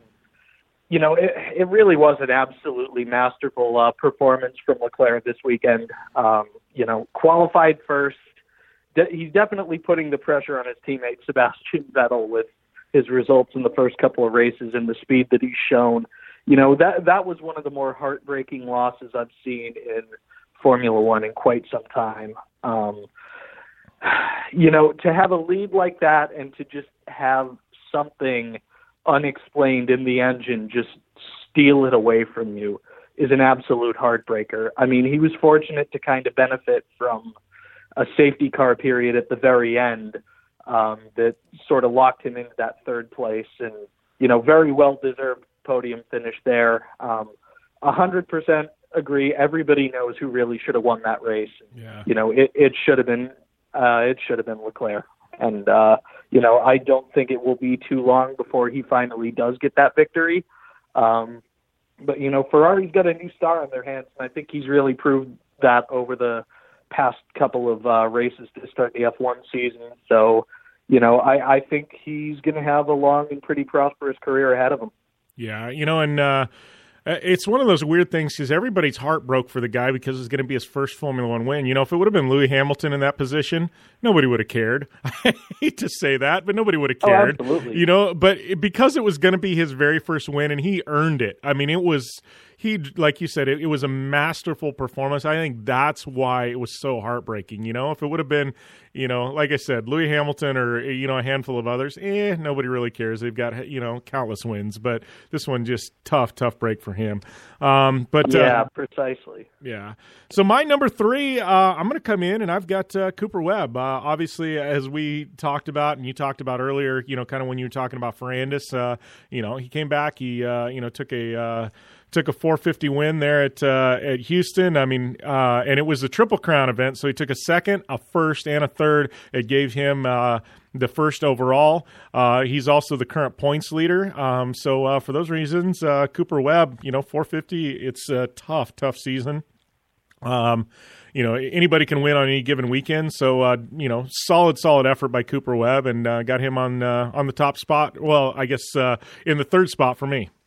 It really was an absolutely masterful performance from Leclerc this weekend. Qualified first. He's definitely putting the pressure on his teammate Sebastian Vettel with his results in the first couple of races and the speed that he's shown. that was one of the more heartbreaking losses I've seen in Formula One in quite some time. To have a lead like that and to just have something unexplained in the engine just steal it away from you is an absolute heartbreaker. I mean, he was fortunate to kind of benefit from a safety car period at the very end that sort of locked him into that third place, and, very well-deserved podium finish there. 100% agree. Everybody knows who really should have won that race. Yeah. It should have been Leclerc. And, I don't think it will be too long before he finally does get that victory. But, Ferrari's got a new star on their hands, and I think he's really proved that over the past couple of races to start the F1 season. So, I think he's going to have a long and pretty prosperous career ahead of him. Yeah, and it's one of those weird things because everybody's heart broke for the guy because it's going to be his first Formula One win. If it would have been Lewis Hamilton in that position, nobody would have cared. I hate to say that, but nobody would have cared. Oh, absolutely. But because it was going to be his very first win and he earned it. I mean, like you said, it was a masterful performance. I think that's why it was so heartbreaking. If it would have been, like I said, Lewis Hamilton or, a handful of others, nobody really cares. They've got, countless wins. But this one just tough break for him. Precisely. Yeah. So my number 3, I'm going to come in and I've got Cooper Webb. Obviously, as we talked about and you talked about earlier, kind of when you were talking about Ferrandis, he came back. He, took a 450 win there at Houston. I mean, and it was a Triple Crown event, so he took a second, a first, and a third. It gave him the first overall. He's also the current points leader. So for those reasons, Cooper Webb, 450, it's a tough season. Anybody can win on any given weekend. So, solid effort by Cooper Webb and got him on the top spot. Well, I guess in the third spot for me.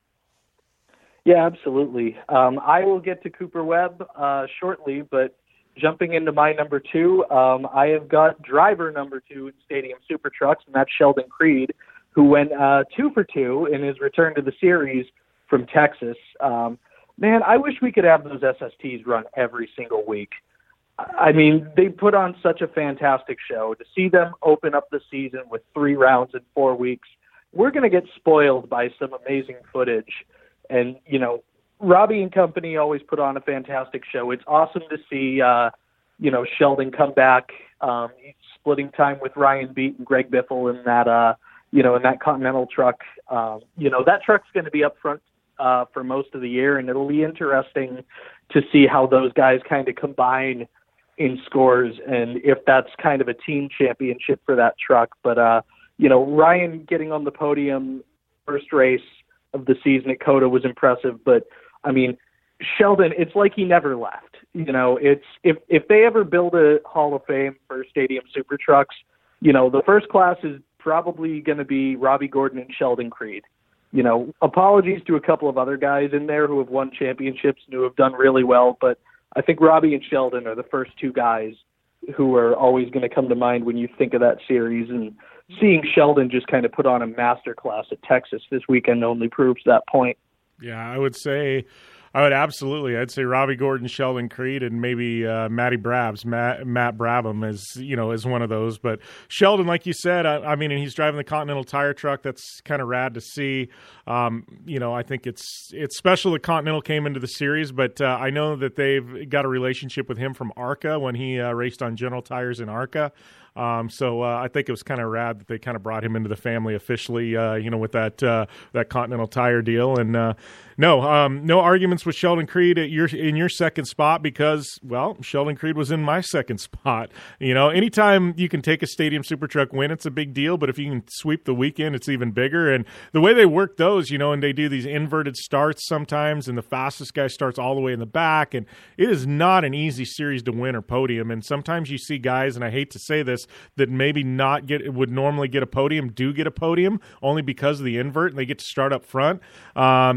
Yeah, absolutely. I will get to Cooper Webb shortly, but jumping into my number 2, I have got driver number 2 in Stadium Super Trucks, and that's Sheldon Creed, who went 2 for 2 in his return to the series from Texas. Man, I wish we could have those SSTs run every single week. I mean, they put on such a fantastic show. To see them open up the season with 3 rounds in 4 weeks, we're going to get spoiled by some amazing footage. And, Robbie and company always put on a fantastic show. It's awesome to see, Sheldon come back, splitting time with Ryan Beat and Greg Biffle in that, in that Continental truck. That truck's going to be up front for most of the year, and it'll be interesting to see how those guys kind of combine in scores and if that's kind of a team championship for that truck. But, Ryan getting on the podium first race of the season at COTA was impressive, but I mean, Sheldon, it's like he never left. It's if they ever build a Hall of Fame for Stadium Super Trucks, the first class is probably going to be Robbie Gordon and Sheldon Creed. Apologies to a couple of other guys in there who have won championships and who have done really well, but I think Robbie and Sheldon are the first 2 guys who are always going to come to mind when you think of that series, and seeing Sheldon just kind of put on a masterclass at Texas this weekend only proves that point. Yeah, I'd say Robbie Gordon, Sheldon Creed, and maybe Matt Brabham is one of those. But Sheldon, like you said, I mean, and he's driving the Continental Tire truck. That's kind of rad to see. I think it's special that Continental came into the series, but I know that they've got a relationship with him from ARCA when he raced on General Tires in ARCA. So I think it was kind of rad that they kind of brought him into the family officially, with that Continental Tire deal. And no arguments with Sheldon Creed in your second spot because, well, Sheldon Creed was in my second spot. Anytime you can take a Stadium Super Truck win, it's a big deal. But if you can sweep the weekend, it's even bigger. And the way they work those, and they do these inverted starts sometimes, and the fastest guy starts all the way in the back. And it is not an easy series to win or podium. And sometimes you see guys, and I hate to say this, that maybe would normally get a podium, do get a podium only because of the invert, and they get to start up front.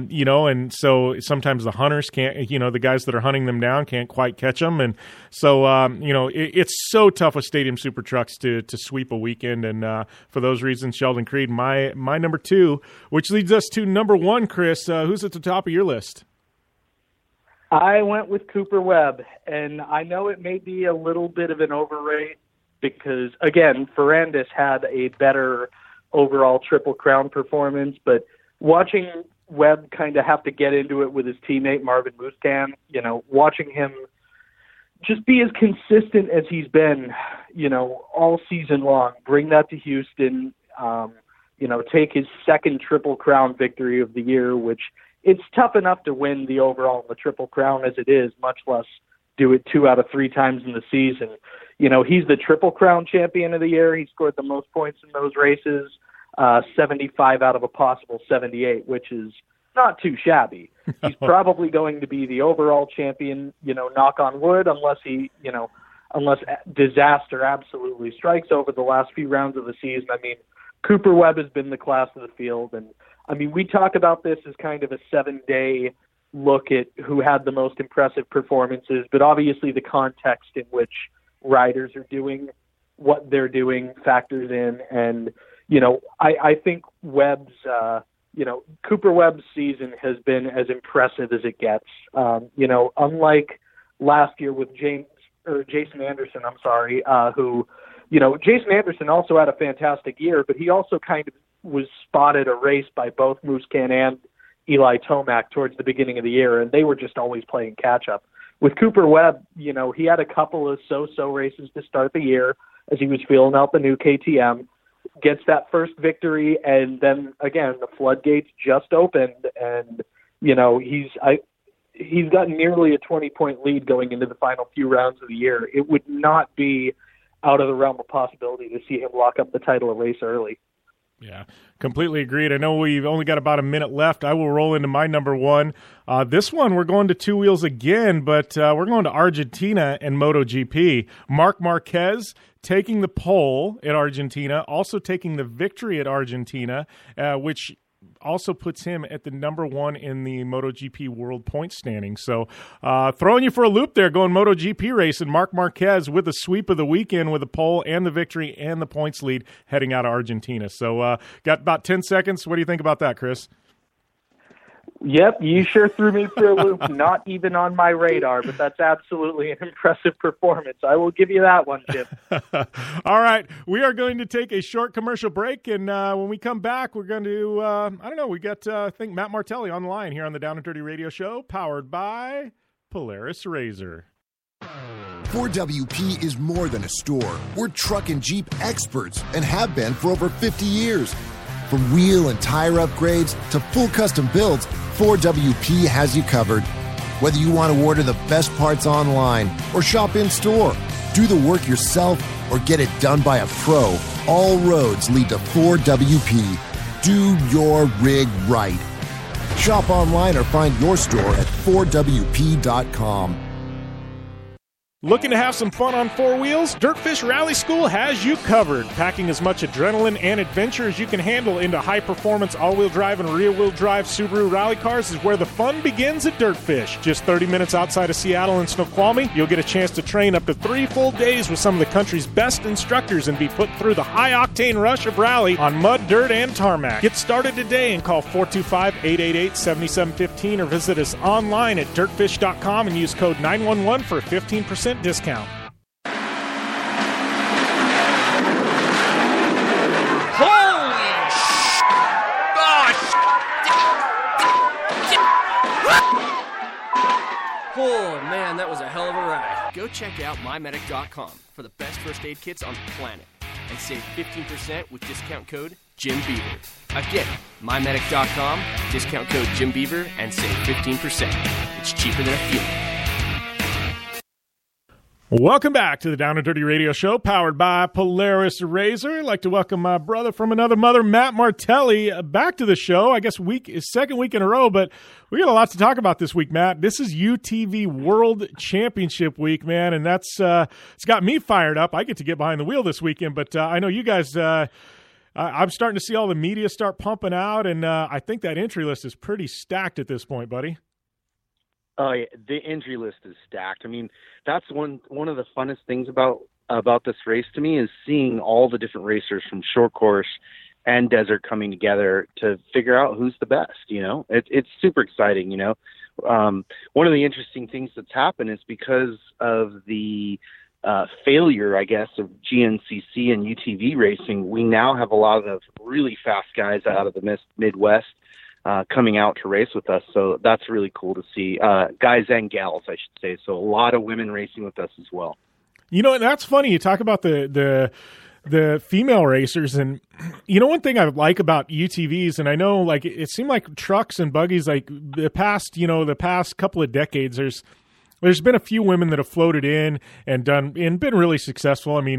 and so sometimes the hunters can't, the guys that are hunting them down can't quite catch them. And so, it's so tough with Stadium Super Trucks to sweep a weekend. And for those reasons, Sheldon Creed, my number 2, which leads us to number 1, Chris. Who's at the top of your list? I went with Cooper Webb, and I know it may be a little bit of an overrate because, again, Ferrandis had a better overall Triple Crown performance, but watching Webb kind of have to get into it with his teammate Marvin Musquin, watching him just be as consistent as he's been, all season long, bring that to Houston, take his second Triple Crown victory of the year, which it's tough enough to win the overall and the Triple Crown as it is, much less do it 2 out of 3 times in the season. He's the Triple Crown champion of the year. He scored the most points in those races, 75 out of a possible 78, which is not too shabby. He's probably going to be the overall champion, knock on wood, unless disaster absolutely strikes over the last few rounds of the season. I mean, Cooper Webb has been the class of the field, and I mean, we talk about this as kind of a 7-day look at who had the most impressive performances, but obviously the context in which riders are doing what they're doing factors in. And, I think Webb's, Cooper Webb's season has been as impressive as it gets. Unlike last year with Jason Anderson, who, Jason Anderson also had a fantastic year, but he also kind of was spotted erased by both Musquin and Eli Tomac towards the beginning of the year, and they were just always playing catch-up. With Cooper Webb, he had a couple of so-so races to start the year as he was feeling out the new KTM, gets that first victory, and then, again, the floodgates just opened, and, he's got nearly a 20-point lead going into the final few rounds of the year. It would not be out of the realm of possibility to see him lock up the title a race early. Yeah, completely agreed. I know we've only got about a minute left. I will roll into my number 1. This one, we're going to 2 wheels again, but we're going to Argentina and MotoGP. Marc Marquez taking the pole at Argentina, also taking the victory at Argentina, which also puts him at the number 1 in the MotoGP World Points standing. So throwing you for a loop there, going MotoGP racing. Marc Marquez with a sweep of the weekend with a pole and the victory and the points lead heading out of Argentina. So got about 10 seconds. What do you think about that, Chris? Yep, you sure threw me for a loop. Not even on my radar, but that's absolutely an impressive performance. I will give you that one, Jim. All right, we are going to take a short commercial break, and when we come back, we're going to, we got, I think, Matt Martelli on the line here on the Down and Dirty Radio Show, powered by Polaris RZR. 4WP is more than a store. We're truck and Jeep experts and have been for over 50 years. From wheel and tire upgrades to full custom builds, 4WP has you covered. Whether you want to order the best parts online or shop in store, do the work yourself, or get it done by a pro, all roads lead to 4WP. Do your rig right. Shop online or find your store at 4WP.com. Looking to have some fun on 4 wheels? Dirtfish Rally School has you covered. Packing as much adrenaline and adventure as you can handle into high-performance all-wheel drive and rear-wheel drive Subaru rally cars is where the fun begins at Dirtfish. Just 30 minutes outside of Seattle and Snoqualmie, you'll get a chance to train up to 3 full days with some of the country's best instructors and be put through the high-octane rush of rally on mud, dirt, and tarmac. Get started today and call 425-888-7715 or visit us online at dirtfish.com and use code 911 for a 15% discount. Oh man, that was a hell of a ride. Go check out MyMedic.com for the best first aid kits on the planet and save 15% with discount code Jim Beaver. Again, MyMedic.com, discount code Jim Beaver, and save 15%. It's cheaper than a funeral. Welcome back to the Down and Dirty Radio Show, powered by Polaris RZR. I'd like to welcome my brother from another mother, Matt Martelli, back to the show. I guess second week in a row, but we got a lot to talk about this week, Matt. This is UTV World Championship week, man, and that's it's got me fired up. I get to get behind the wheel this weekend, but I know you guys I'm starting to see all the media start pumping out, and I think that entry list is pretty stacked at this point, buddy. Oh, yeah, the entry list is stacked. I mean, that's one of the funnest things about this race to me is seeing all the different racers from short course and desert coming together to figure out who's the best. It's super exciting. One of the interesting things that's happened is because of the failure, I guess, of GNCC and UTV racing, we now have a lot of really fast guys out of the Midwest coming out to race with us. So that's really cool to see, guys and gals, I should say. So a lot of women racing with us as well. And that's funny. You talk about the female racers, and one thing I like about UTVs, and I know like it seemed like trucks and buggies, like the past couple of decades, there's been a few women that have floated in and been really successful. I mean,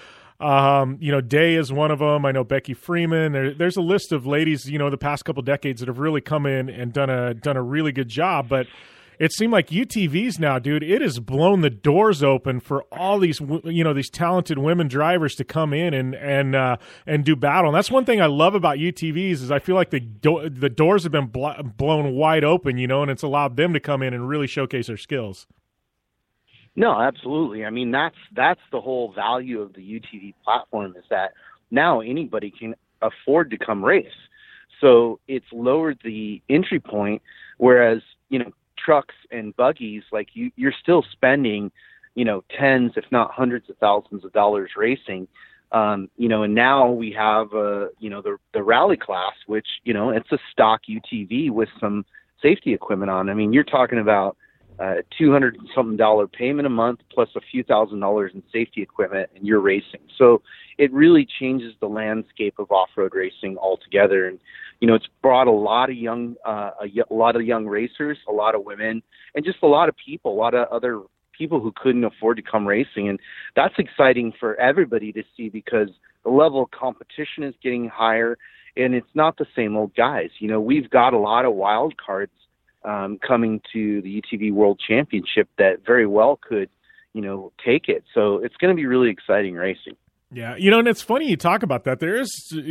Day is one of them. I know Becky Freeman. There's a list of ladies, the past couple of decades that have really come in and done a really good job. But it seemed like UTVs now, dude, it has blown the doors open for all these, these talented women drivers to come in and do battle. And that's one thing I love about UTVs is I feel like the doors have been blown wide open, and it's allowed them to come in and really showcase their skills. No, absolutely. I mean, that's the whole value of the UTV platform is that now anybody can afford to come race. So it's lowered the entry point, whereas, trucks and buggies, like you're still spending, tens, if not hundreds of thousands of dollars racing. And now we have, the rally class, which, it's a stock UTV with some safety equipment on. I mean, you're talking about $200 and something payment a month plus a few $1,000s in safety equipment, and you're racing. So it really changes the landscape of off-road racing altogether. And it's brought a lot of young racers, a lot of women, and just a lot of people, a lot of other people who couldn't afford to come racing. And that's exciting for everybody to see because the level of competition is getting higher, and it's not the same old guys. We've got a lot of wild cards coming to the UTV World Championship that very well could, take it. So it's going to be really exciting racing. Yeah, and it's funny you talk about that. There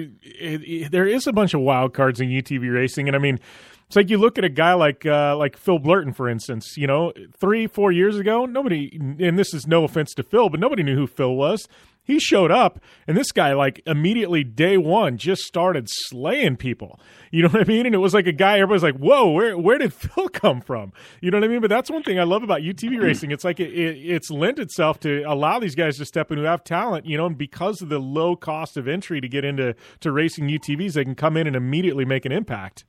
is a bunch of wild cards in UTV racing, and I mean, it's like you look at a guy like Phil Blurton, for instance. 3-4 years ago, nobody, and this is no offense to Phil, but nobody knew who Phil was. He showed up, and this guy, like, immediately day one just started slaying people. You know what I mean? And it was like a guy, everybody's like, whoa, where did Phil come from? You know what I mean? But that's one thing I love about UTV racing. It's like it's lent itself to allow these guys to step in who have talent, and because of the low cost of entry to get into racing UTVs, they can come in and immediately make an impact.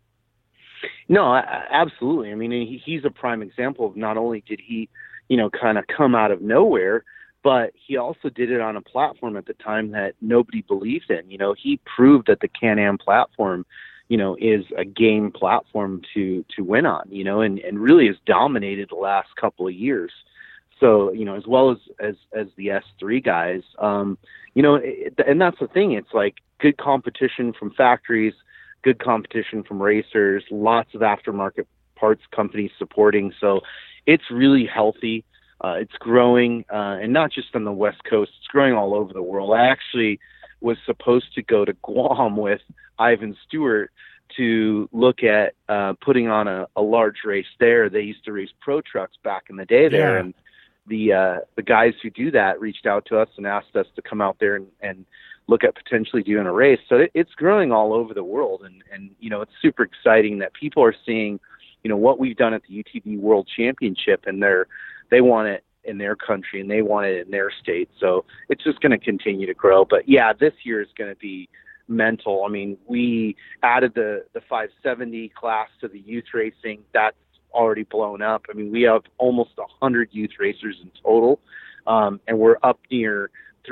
No, absolutely. I mean, he's a prime example of not only did he, kind of come out of nowhere, but he also did it on a platform at the time that nobody believed in. He proved that the Can-Am platform, is a game platform to win on, and really has dominated the last couple of years. So, as well as the S3 guys, and that's the thing. It's like good competition from factories, good competition from racers, lots of aftermarket parts companies supporting. So it's really healthy. It's growing, and not just on the West Coast. It's growing all over the world. I actually was supposed to go to Guam with Ivan Stewart to look at putting on a large race there. They used to race pro trucks back in the day there, and the guys who do that reached out to us and asked us to come out there and look at potentially doing a race. So it's growing all over the world, and it's super exciting that people are seeing, what we've done at the UTV World Championship, and they want it in their country and they want it in their state. So it's just going to continue to grow. But yeah, this year is going to be mental. I mean, we added the 570 class to the youth racing. That's already blown up. I mean, we have almost 100 youth racers in total. And we're up near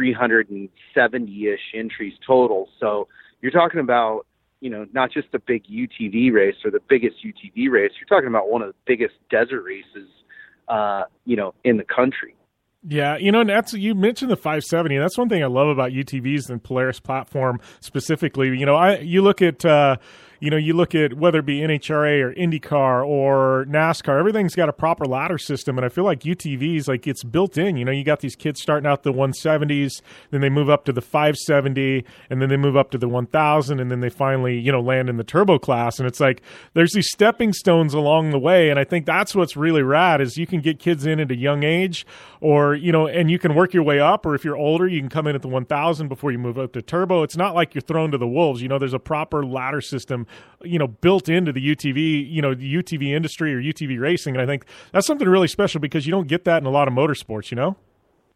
370-ish entries total. So you're talking about, not just a big UTV race or the biggest UTV race. You're talking about one of the biggest desert races in the country. Yeah, and you mentioned the 570. That's one thing I love about UTVs and Polaris platform specifically. You look at you know, you look at whether it be NHRA or IndyCar or NASCAR, everything's got a proper ladder system. And I feel like UTVs, like it's built in. You know, you got these kids starting out the 170s, then they move up to the 570, and then they move up to the 1000, and then they finally, you know, land in the turbo class. And it's like there's these stepping stones along the way. And I think that's what's really rad is you can get kids in at a young age, or, you know, and you can work your way up, or if you're older, you can come in at the 1000 before you move up to turbo. It's not like you're thrown to the wolves. You know, there's a proper ladder system, you know, built into the UTV, you know, the UTV industry or UTV racing. And I think that's something really special because you don't get that in a lot of motorsports, you know?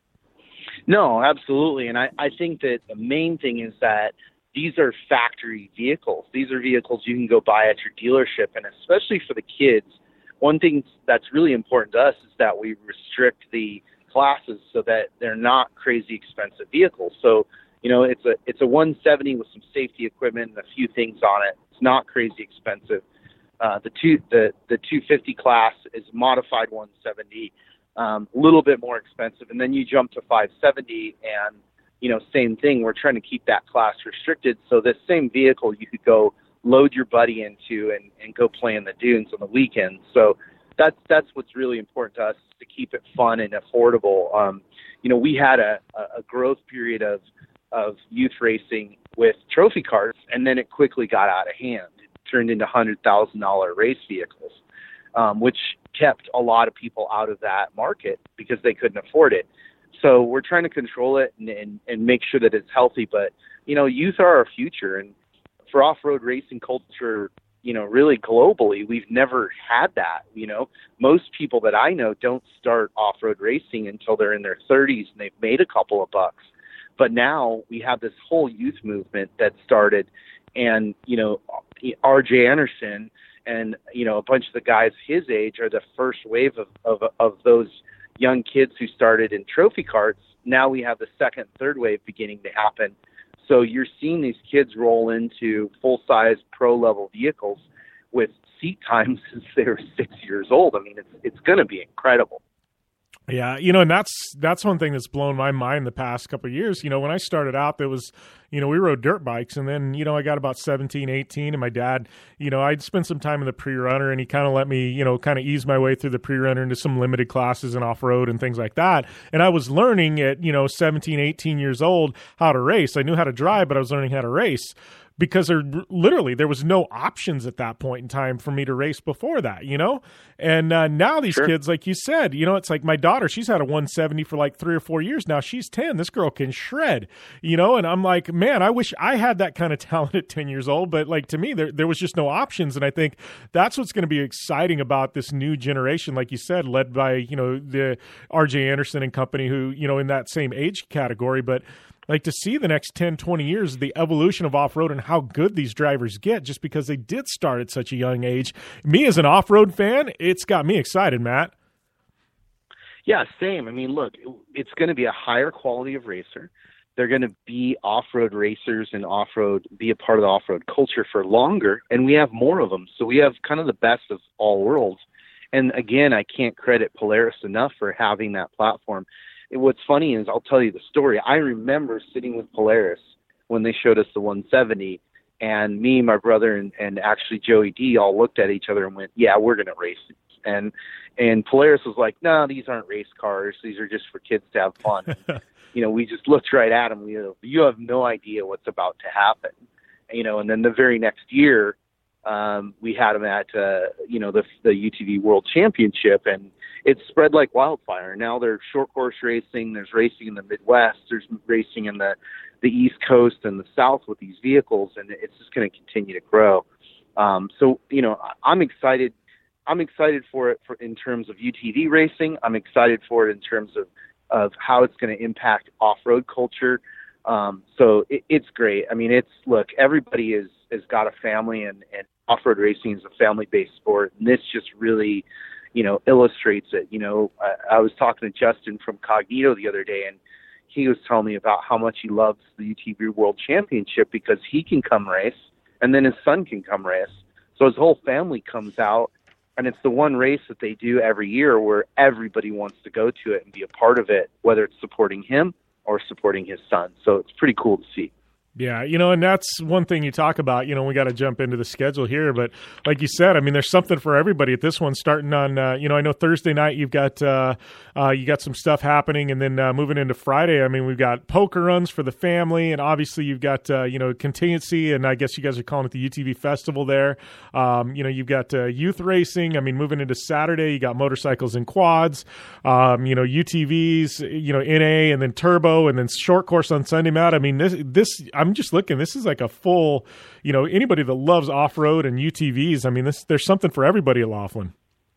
No, absolutely. And I think that the main thing is that these are factory vehicles. These are vehicles you can go buy at your dealership. And especially for the kids, one thing that's really important to us is that we restrict the classes so that they're not crazy expensive vehicles. So, you know, it's a 170 with some safety equipment and a few things on it. It's not crazy expensive. The 250 class is modified 170, a little bit more expensive, and then you jump to 570, and you know, same thing. We're trying to keep that class restricted, so this same vehicle you could go load your buddy into and go play in the dunes on the weekends. So that's what's really important to us, is to keep it fun and affordable. You know, we had a growth period of youth racing with trophy cars, and then it quickly got out of hand. It turned into $100,000 race vehicles, which kept a lot of people out of that market because they couldn't afford it. So we're trying to control it and make sure that it's healthy. But, you know, youth are our future. And for off-road racing culture, you know, really globally, we've never had that. You know, most people that I know don't start off-road racing until they're in their 30s and they've made a couple of bucks. But now we have this whole youth movement that started, and, you know, R.J. Anderson and, you know, a bunch of the guys his age are the first wave of those young kids who started in trophy carts. Now we have the second, third wave beginning to happen. So you're seeing these kids roll into full-size pro-level vehicles with seat times since they were 6 years old. I mean, it's going to be incredible. Yeah, you know, and that's one thing that's blown my mind the past couple of years. You know, when I started out, there was, you know, we rode dirt bikes, and then, you know, I got about 17, 18, and my dad, you know, I'd spent some time in the pre-runner, and he kind of let me, you know, kind of ease my way through the pre-runner into some limited classes and off-road and things like that. And I was learning at, you know, 17, 18 years old how to race. I knew how to drive, but I was learning how to race, because there was no options at that point in time for me to race before that, you know? And now these kids, like you said, you know, it's like my daughter, she's had a 170 for like 3 or 4 years now. She's 10. This girl can shred, you know? And I'm like, man, I wish I had that kind of talent at 10 years old. But like, to me, there was just no options. And I think that's what's going to be exciting about this new generation, like you said, led by, you know, the R.J. Anderson and company, who, you know, in that same age category. But like, to see the next 10, 20 years, the evolution of off-road and how good these drivers get just because they did start at such a young age. Me as an off-road fan, it's got me excited, Matt. Yeah, same. I mean, look, it's going to be a higher quality of racer. They're going to be off-road racers and be a part of the off-road culture for longer, and we have more of them. So we have kind of the best of all worlds. And again, I can't credit Polaris enough for having that platform. What's funny is, I'll tell you the story. I remember sitting with Polaris when they showed us the 170, and me, my brother, and actually Joey D all looked at each other and went, yeah, we're going to race these. And Polaris was like, no, these aren't race cars. These are just for kids to have fun. You know, we just looked right at them. You have no idea what's about to happen. You know, and then the very next year, we had them at, you know, the UTV World Championship, and it spread like wildfire. Now there's short course racing, there's racing in the Midwest, there's racing in the East Coast and the South with these vehicles, and it's just going to continue to grow. So, you know, I'm excited for it in terms of UTV racing. I'm excited for it in terms of how it's going to impact off-road culture. So it's great. I mean, look, everybody has got a family, and off-road racing is a family-based sport, and this just really, you know, illustrates it. You know, I was talking to Justin from Cognito the other day, and he was telling me about how much he loves the UTV World Championship because he can come race, and then his son can come race. So his whole family comes out, and it's the one race that they do every year where everybody wants to go to it and be a part of it, whether it's supporting him or supporting his son. So it's pretty cool to see. Yeah, and that's one thing you talk about. We got to jump into the schedule here, but like you said, I mean, there's something for everybody at this one. Starting on, I know Thursday night you've got you got some stuff happening, and then moving into Friday, I mean, we've got poker runs for the family, and obviously you've got contingency, and I guess you guys are calling it the UTV Festival there. You've got youth racing. I mean, moving into Saturday, you got motorcycles and quads. UTVs, NA, and then turbo, and then short course on Sunday, Matt. I mean, this. I'm just looking. This is like a full, anybody that loves off-road and UTVs. I mean, there's something for everybody at Laughlin.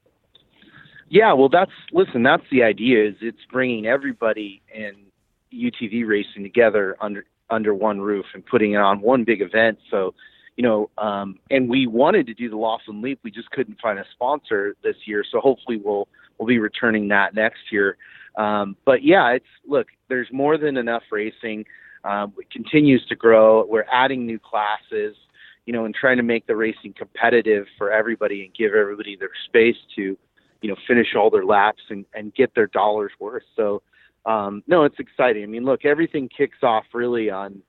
Yeah, well, that's the idea. Is it's bringing everybody in UTV racing together under one roof and putting it on one big event. So, and we wanted to do the Laughlin Leap. We just couldn't find a sponsor this year. So hopefully we'll be returning that next year. But yeah, there's more than enough racing. It continues to grow. We're adding new classes, and trying to make the racing competitive for everybody and give everybody their space to, finish all their laps and get their dollars worth. So, no, it's exciting. I mean, look, everything kicks off really on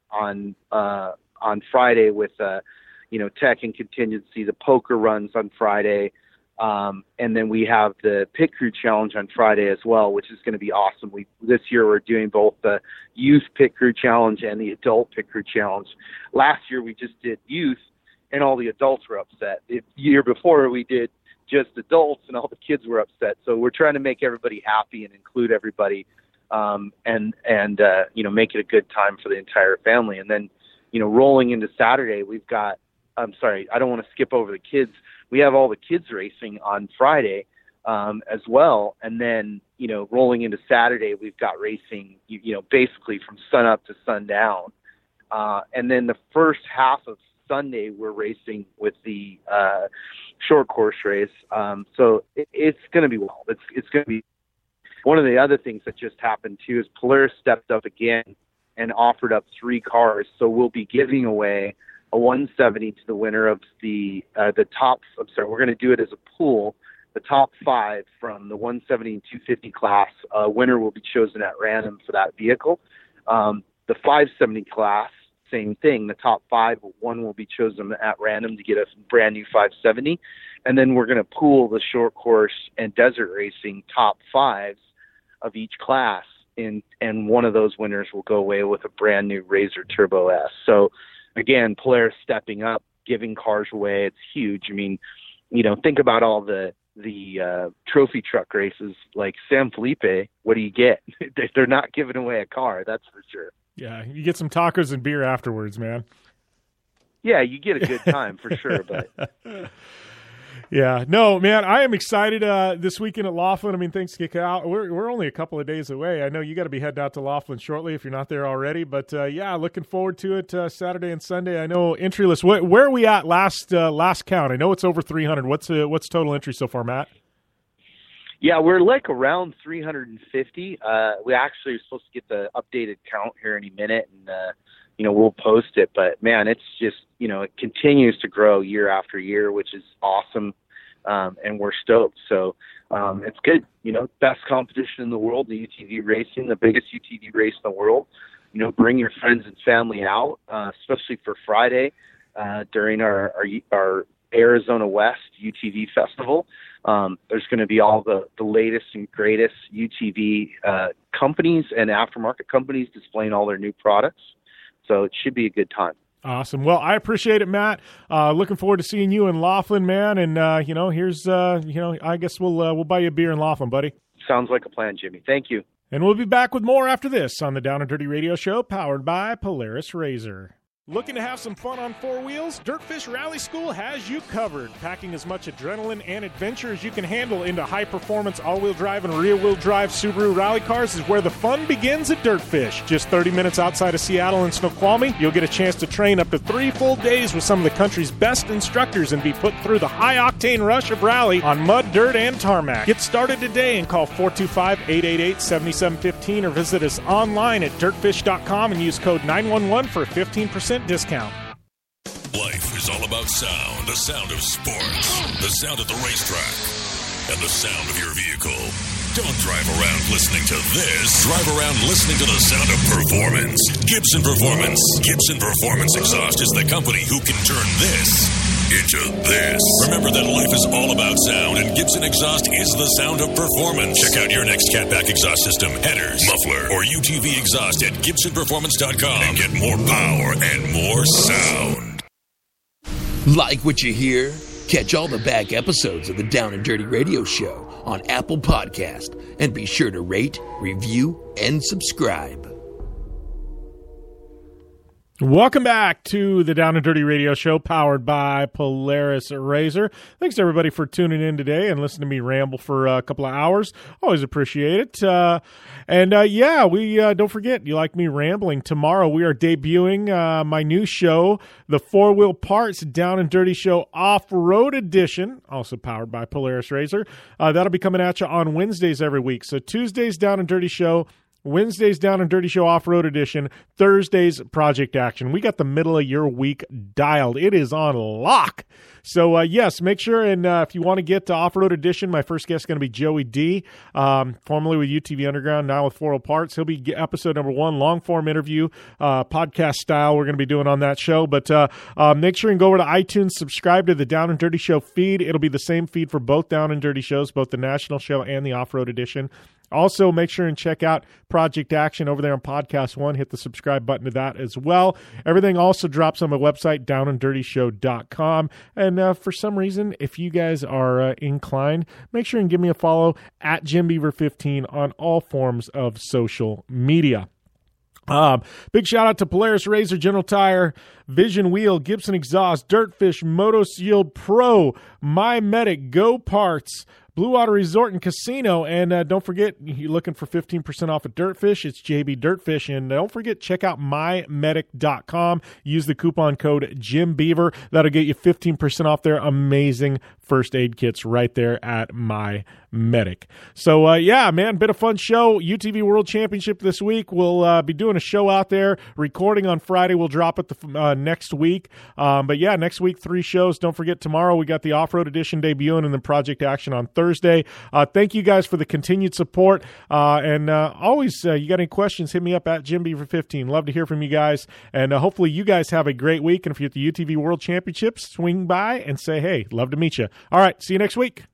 Friday with, tech and contingency. The poker runs on Friday. And then we have the Pit Crew Challenge on Friday as well, which is going to be awesome. This year we're doing both the Youth Pit Crew Challenge and the Adult Pit Crew Challenge. Last year we just did youth and all the adults were upset. The year before we did just adults and all the kids were upset. So we're trying to make everybody happy and include everybody, and make it a good time for the entire family. And then, rolling into Saturday, I'm sorry, I don't want to skip over the kids. We have all the kids racing on Friday as well. And then, rolling into Saturday, we've got racing, basically from sun up to sundown. And then the first half of Sunday, we're racing with the short course race. So it's going to be wild. It's going to be one of the other things that just happened too is Polaris stepped up again and offered up 3 cars. So we'll be giving away a 170 to the winner of the top. I'm sorry, we're going to do it as a pool. The top 5 from the 170 and 250 class winner will be chosen at random for that vehicle. The 570 class, same thing. The top 5, one will be chosen at random to get a brand new 570, and then we're going to pool the short course and desert racing top 5s of each class, and one of those winners will go away with a brand new Razor Turbo S. So again, Polaris stepping up, giving cars away. It's huge. I mean, think about all the trophy truck races like San Felipe. What do you get? They're not giving away a car, that's for sure. Yeah, you get some tacos and beer afterwards, man. Yeah, you get a good time for sure. But yeah, no, man, I am excited this weekend at Laughlin. I mean, things kick out. We're only a couple of days away. I know you got to be heading out to Laughlin shortly if you're not there already. But yeah, looking forward to it Saturday and Sunday. I know entry list. Where are we at last count? I know it's over 300. What's total entry so far, Matt? Yeah, we're like around 350. We actually are supposed to get the updated count here any minute, and we'll post it. But man, it's just it continues to grow year after year, which is awesome, and we're stoked. So it's good. Best competition in the world, the UTV racing, the biggest UTV race in the world. Bring your friends and family out, especially for Friday during our Arizona West UTV Festival. There's going to be all the latest and greatest UTV companies and aftermarket companies displaying all their new products. So it should be a good time. Awesome. Well, I appreciate it, Matt. Looking forward to seeing you in Laughlin, man. And here's I guess we'll buy you a beer in Laughlin, buddy. Sounds like a plan, Jimmy. Thank you. And we'll be back with more after this on the Down and Dirty Radio Show, powered by Polaris Razor. Looking to have some fun on 4 wheels? Dirtfish Rally School has you covered. Packing as much adrenaline and adventure as you can handle into high-performance all-wheel drive and rear-wheel drive Subaru rally cars is where the fun begins at Dirtfish. Just 30 minutes outside of Seattle and Snoqualmie, you'll get a chance to train up to 3 full days with some of the country's best instructors and be put through the high-octane rush of rally on mud, dirt, and tarmac. Get started today and call 425-888-7715 or visit us online at dirtfish.com and use code 911 for a 15% discount. Life is all about sound, the sound of sports, the sound of the racetrack. and the sound of your vehicle. Don't drive around listening to this. Drive around listening to the sound of performance. Gibson Performance. Gibson Performance Exhaust is the company who can turn this into this. Remember that life is all about sound, and Gibson Exhaust is the sound of performance. Check out your next catback exhaust system, headers, muffler, or UTV exhaust at GibsonPerformance.com and get more power and more sound. Like what you hear? Catch all the back episodes of the Down and Dirty Radio Show on Apple Podcast, and be sure to rate, review, and subscribe. Welcome back to the Down and Dirty Radio Show, powered by Polaris Razor. Thanks, everybody, for tuning in today and listening to me ramble for a couple of hours. Always appreciate it. Don't forget, you like me rambling. Tomorrow we are debuting my new show, the Four Wheel Parts Down and Dirty Show Off-Road Edition, also powered by Polaris Razor. That'll be coming at you on Wednesdays every week. So Tuesdays, Down and Dirty Show. Wednesday's Down and Dirty Show Off-Road Edition. Thursday's Project Action. We got the middle of your week dialed. It is on lock. So, yes, make sure, and if you want to get to Off-Road Edition, my first guest is going to be Joey D, formerly with UTV Underground, now with 4 Parts. He'll be episode number 1, long-form interview, podcast style we're going to be doing on that show. But make sure you go over to iTunes, subscribe to the Down and Dirty Show feed. It'll be the same feed for both Down and Dirty shows, both the National Show and the Off-Road Edition. Also, make sure and check out Project Action over there on Podcast One. Hit the subscribe button to that as well. Everything also drops on my website, downanddirtyshow.com. And for some reason, if you guys are inclined, make sure and give me a follow at JimBeaver15 on all forms of social media. Big shout out to Polaris Razor, General Tire, Vision Wheel, Gibson Exhaust, Dirtfish, MotoShield Pro, MyMedic, Go Parts, Blue Water Resort and Casino. And don't forget, you're looking for 15% off at Dirtfish. It's JB Dirtfish. And don't forget, check out mymedic.com. Use the coupon code JimBeaver. That'll get you 15% off their amazing first aid kits right there at MyMedic. So, bit of fun show. UTV World Championship this week. We'll be doing a show out there. Recording on Friday. We'll drop it next week. Next week, 3 shows. Don't forget, tomorrow we got the Off-Road Edition debuting and then Project Action on Thursday. Thank you guys for the continued support. Always, you got any questions, hit me up at JimBeaver15. Love to hear from you guys. And hopefully you guys have a great week. And if you're at the UTV World Championships, swing by and say, hey, love to meet you. All right, see you next week.